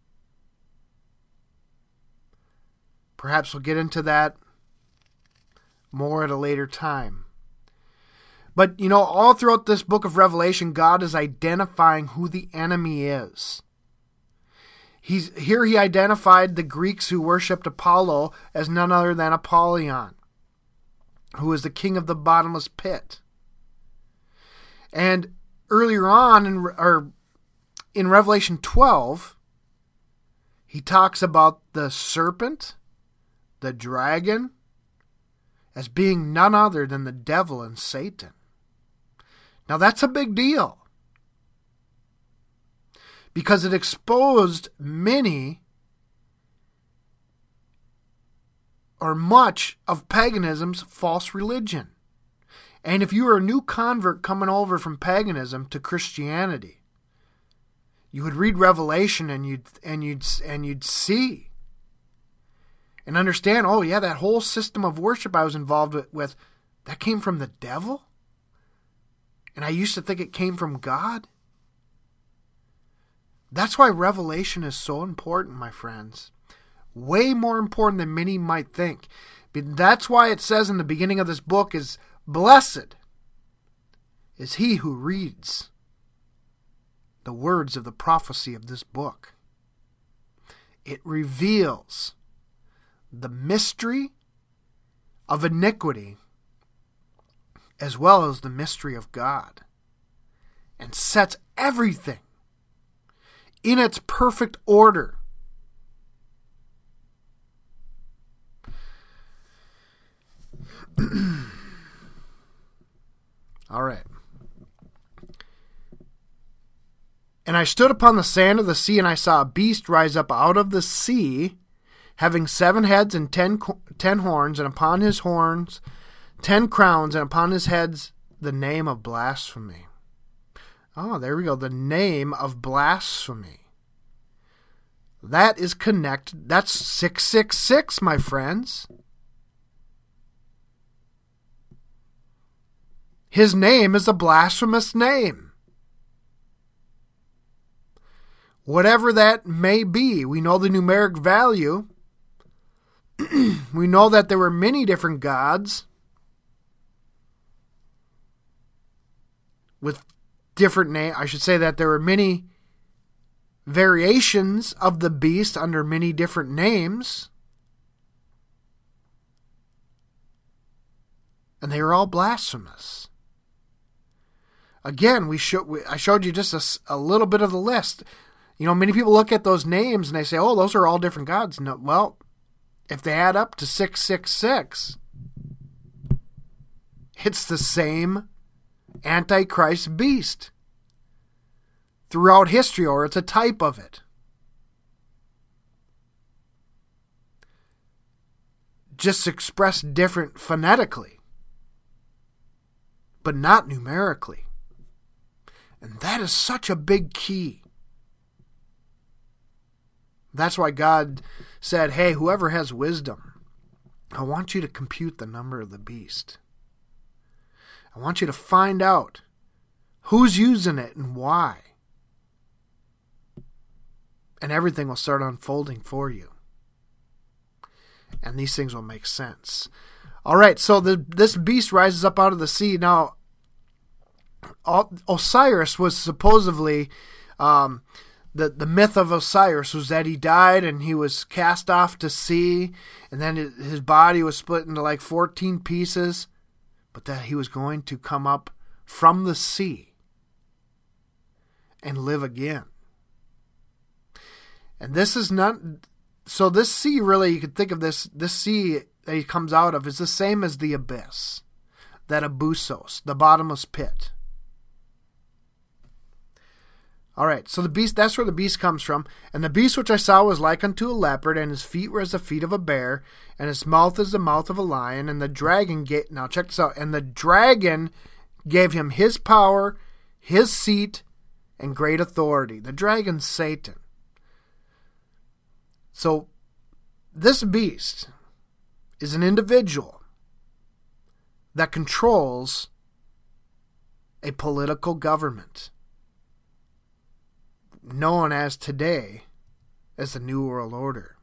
Perhaps we'll get into that more at a later time. But, you know, all throughout this book of Revelation, God is identifying who the enemy is. He's here he identified the Greeks who worshipped Apollo as none other than Apollyon, who is the king of the bottomless pit. And earlier on, in, or in Revelation twelve, he talks about the serpent, the dragon, as being none other than the devil and Satan. Now that's a big deal, because it exposed many or much of paganism's false religion. And if you were a new convert coming over from paganism to Christianity, you would read Revelation and you'd and you'd and you'd see and understand, oh yeah, that whole system of worship I was involved with, with that came from the devil? And I used to think it came from God? That's why Revelation is so important, my friends. Way more important than many might think. But that's why it says in the beginning of this book is, blessed is he who reads the words of the prophecy of this book. It reveals the mystery of iniquity as well as the mystery of God, and sets everything in its perfect order. All right. And I stood upon the sand of the sea, and I saw a beast rise up out of the sea, having seven heads and ten, ten horns, and upon his horns ten crowns, and upon his heads the name of blasphemy. Oh, there we go. The name of blasphemy. That is connected. That's six six six, my friends. His name is a blasphemous name. Whatever that may be, we know the numeric value. We know that there were many different gods with different names. I should say that there were many variations of the beast under many different names. And they were all blasphemous. Again, we show, we, I showed you just a, a little bit of the list. You know, many people look at those names and they say, oh, those are all different gods. No, well, if they add up to six six six, it's the same Antichrist beast throughout history, or it's a type of it. Just expressed different phonetically, but not numerically. And that is such a big key. That's why God said, hey, whoever has wisdom, I want you to compute the number of the beast. I want you to find out who's using it and why. And everything will start unfolding for you. And these things will make sense. All right, so the, this beast rises up out of the sea. Now, Osiris was supposedly, um, the, the myth of Osiris was that he died and he was cast off to sea, and then his body was split into like fourteen pieces, but that he was going to come up from the sea and live again. And this is not, so this sea, really, you could think of this, this sea that he comes out of is the same as the abyss, that abusos, the bottomless pit. All right, so the beast, that's where the beast comes from. And the beast which I saw was like unto a leopard, and his feet were as the feet of a bear, and his mouth as the mouth of a lion. And the dragon gave, now check this out, and the dragon gave him his power, his seat, and great authority. The dragon's Satan. So this beast is an individual that controls a political government known as today as the New World Order.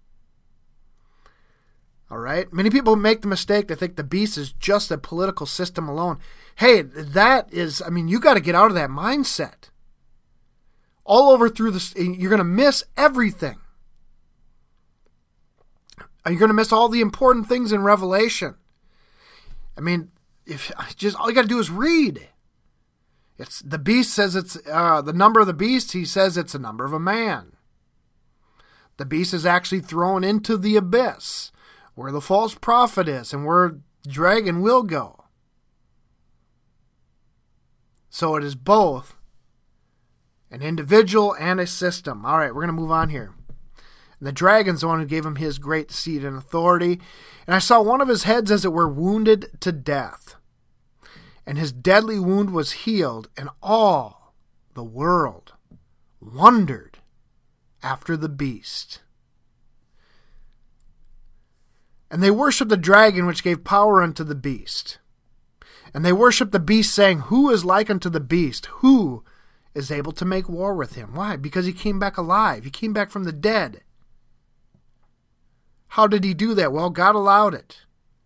All right? Many people make the mistake to think the beast is just a political system alone. Hey, that is, I mean, you got to get out of that mindset. All over through this, you're going to miss everything. You're going to miss all the important things in Revelation. I mean, if just all you got to do is read. It's the beast says it's uh, the number of the beast. He says it's the number of a man. The beast is actually thrown into the abyss, where the false prophet is and where the dragon will go. So it is both an individual and a system. All right, we're going to move on here. And the dragon's the one who gave him his great seat and authority. And I saw one of his heads, as it were, wounded to death. And his deadly wound was healed, and all the world wondered after the beast. And they worshipped the dragon, which gave power unto the beast. And they worshipped the beast, saying, Who is like unto the beast? Who is able to make war with him? Why? Because he came back alive. He came back from the dead. How did he do that? Well, God allowed it.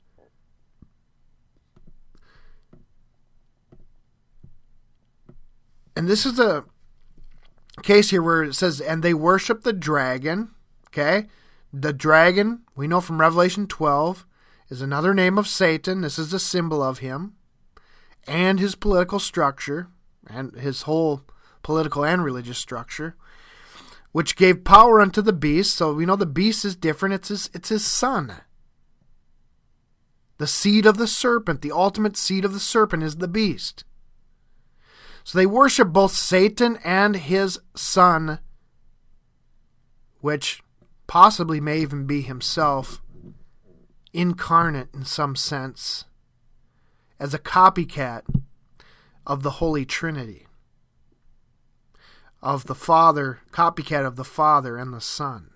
And this is a case here where it says, and they worship the dragon. Okay? The dragon, we know from Revelation twelve, is another name of Satan. This is a symbol of him. And his political structure, and his whole political and religious structure, which gave power unto the beast. So we know the beast is different. It's his, it's his son. The seed of the serpent, the ultimate seed of the serpent is the beast. So they worship both Satan and his son, which possibly may even be himself, incarnate in some sense, as a copycat of the Holy Trinity, of the Father, copycat of the Father and the Son.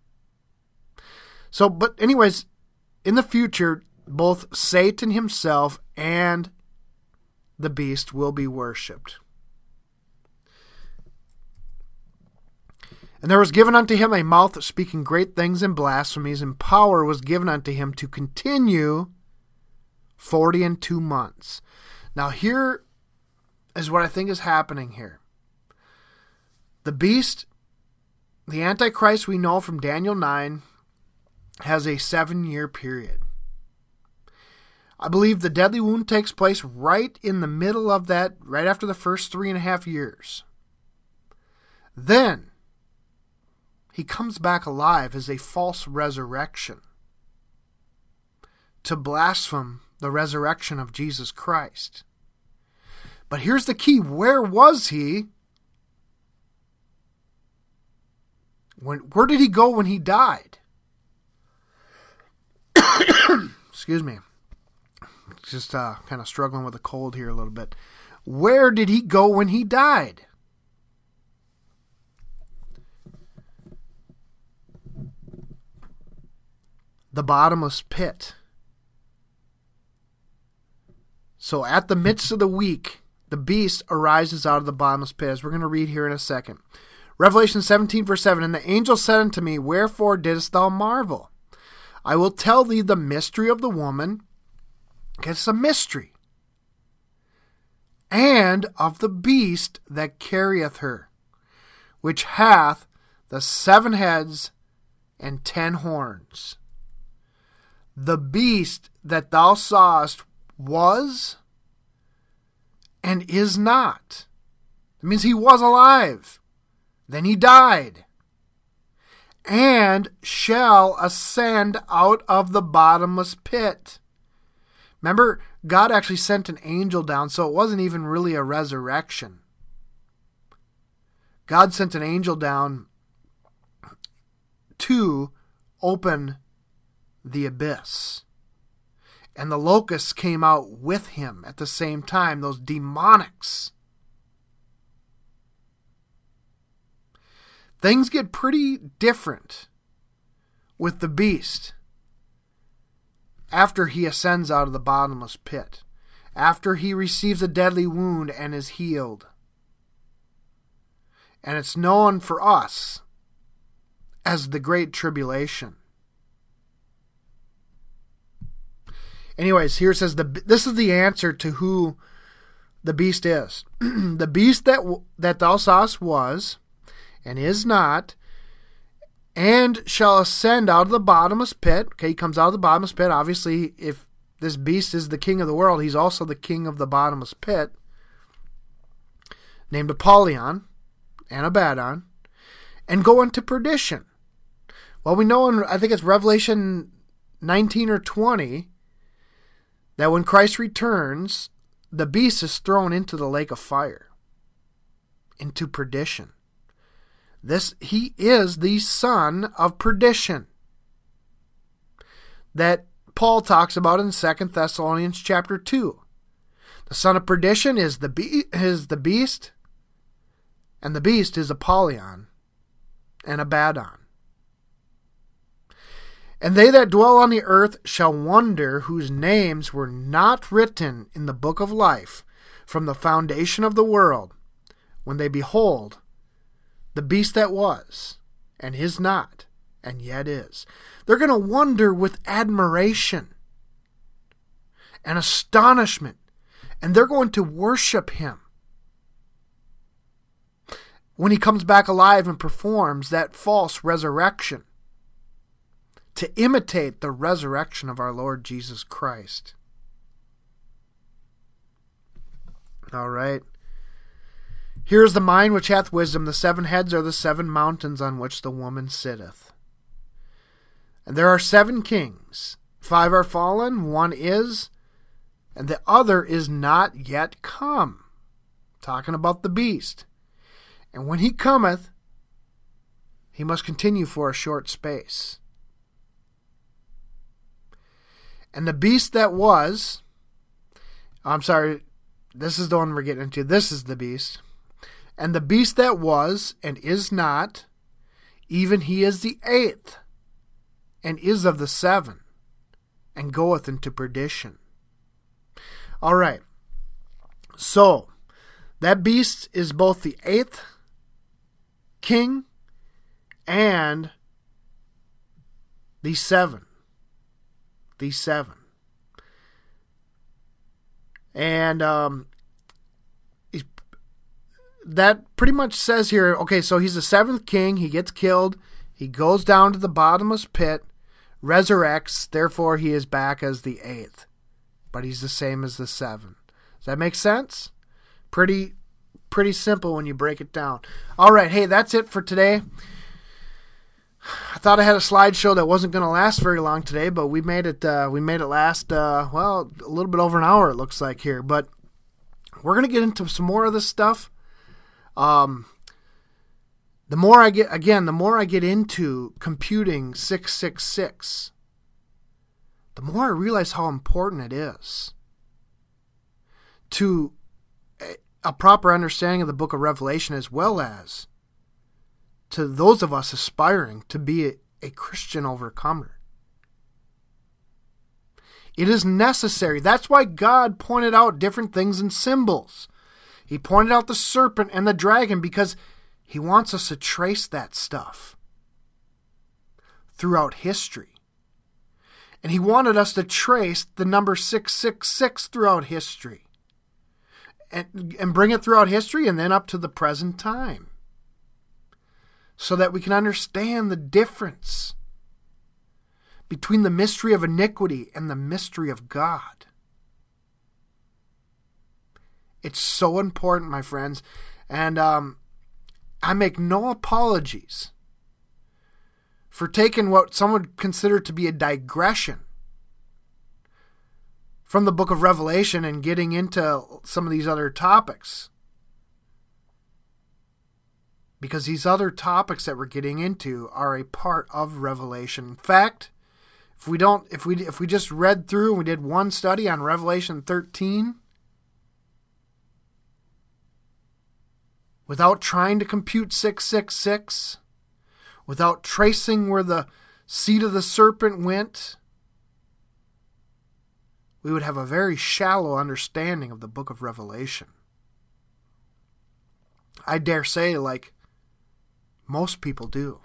So, but anyways, in the future, both Satan himself and the beast will be worshipped. And there was given unto him a mouth speaking great things and blasphemies, and power was given unto him to continue forty and two months. Now here is what I think is happening here. The beast, the Antichrist we know from Daniel nine, has a seven-year period. I believe the deadly wound takes place right in the middle of that, right after the first three and a half years. Then, he comes back alive as a false resurrection to blaspheme the resurrection of Jesus Christ. But here's the key. Where was he? When, where did he go when he died? Excuse me. Just uh, kind of struggling with a cold here a little bit. Where did he go when he died? The bottomless pit. So at the midst of the week, the beast arises out of the bottomless pit, as we're going to read here in a second. Revelation seventeen, verse seven, And the angel said unto me, Wherefore didst thou marvel? I will tell thee the mystery of the woman. It's a mystery. And of the beast that carrieth her, which hath the seven heads and ten horns. The beast that thou sawest was and is not. It means he was alive. Then he died. and shall ascend out of the bottomless pit. Remember, God actually sent an angel down, so it wasn't even really a resurrection. God sent an angel down to open the abyss. And the locusts came out with him at the same time, those demonics. Things get pretty different with the beast after he ascends out of the bottomless pit, after he receives a deadly wound and is healed. And it's known for us as the Great Tribulation. Anyways, here it says, the, this is the answer to who the beast is. The beast that that thou sawest was, and is not, and shall ascend out of the bottomless pit. Okay, he comes out of the bottomless pit. Obviously, if this beast is the king of the world, he's also the king of the bottomless pit, named Apollyon and Abaddon, and go into perdition. Well, we know in, I think it's Revelation nineteen or twenty, that when Christ returns, the beast is thrown into the lake of fire, into perdition. This, he is the son of perdition that Paul talks about in Second Thessalonians chapter two. The son of perdition is the, be- is the beast, and the beast is Apollyon and Abaddon. And they that dwell on the earth shall wonder, whose names were not written in the book of life from the foundation of the world, when they behold the beast that was, and is not, and yet is. They're going to wonder with admiration and astonishment, and they're going to worship him when he comes back alive and performs that false resurrection, to imitate the resurrection of our Lord Jesus Christ. All right. Here is the mind which hath wisdom. The seven heads are the seven mountains on which the woman sitteth. And there are seven kings. Five are fallen, one is, and the other is not yet come. Talking about the beast. And when he cometh, he must continue for a short space. And the beast that was, I'm sorry, this is the one we're getting into. This is the beast. And the beast that was and is not, even he is the eighth, and is of the seven, and goeth into perdition. All right. So, that beast is both the eighth king and the seven. The seven. And um, that pretty much says here, okay, so he's the seventh king, he gets killed, he goes down to the bottomless pit, resurrects, therefore he is back as the eighth. But he's the same as the seven. Does that make sense? Pretty, pretty simple when you break it down. All right, hey, that's it for today. I thought I had a slideshow that wasn't going to last very long today, but we made it. Uh, we made it last. Uh, well, a little bit over an hour. It looks like here, but we're going to get into some more of this stuff. Um, the more I get, again, the more I get into computing six six six, the more I realize how important it is to a, a proper understanding of the book of Revelation, as well as to those of us aspiring to be a, a Christian overcomer. It is necessary. That's why God pointed out different things in symbols. He pointed out the serpent and the dragon because he wants us to trace that stuff throughout history. And he wanted us to trace the number six six six throughout history. And, and bring it throughout history and then up to the present time, so that we can understand the difference between the mystery of iniquity and the mystery of God. It's so important, my friends. And um, I make no apologies for taking what some would consider to be a digression from the book of Revelation and getting into some of these other topics. Because these other topics that we're getting into are a part of Revelation. In fact, if we don't, if we if we just read through and we did one study on Revelation thirteen, without trying to compute six six six, without tracing where the seed of the serpent went, we would have a very shallow understanding of the book of Revelation. I dare say, like most people do.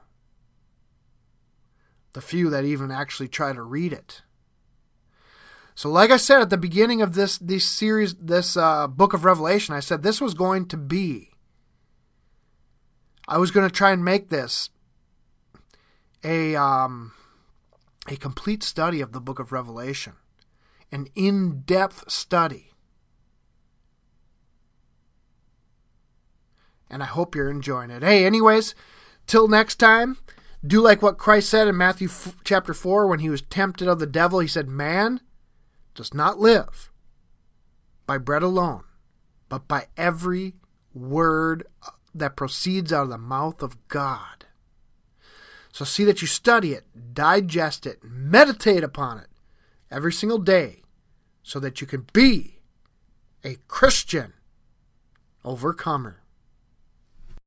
The few that even actually try to read it. So like I said at the beginning of this, this series, this uh, book of Revelation, I said this was going to be, I was going to try and make this a, um, a complete study of the book of Revelation. An in-depth study. And I hope you're enjoying it. Hey, anyways, till next time, do like what Christ said in Matthew chapter four when he was tempted of the devil. He said, man does not live by bread alone, but by every word that proceeds out of the mouth of God. So see that you study it, digest it, meditate upon it every single day so that you can be a Christian overcomer.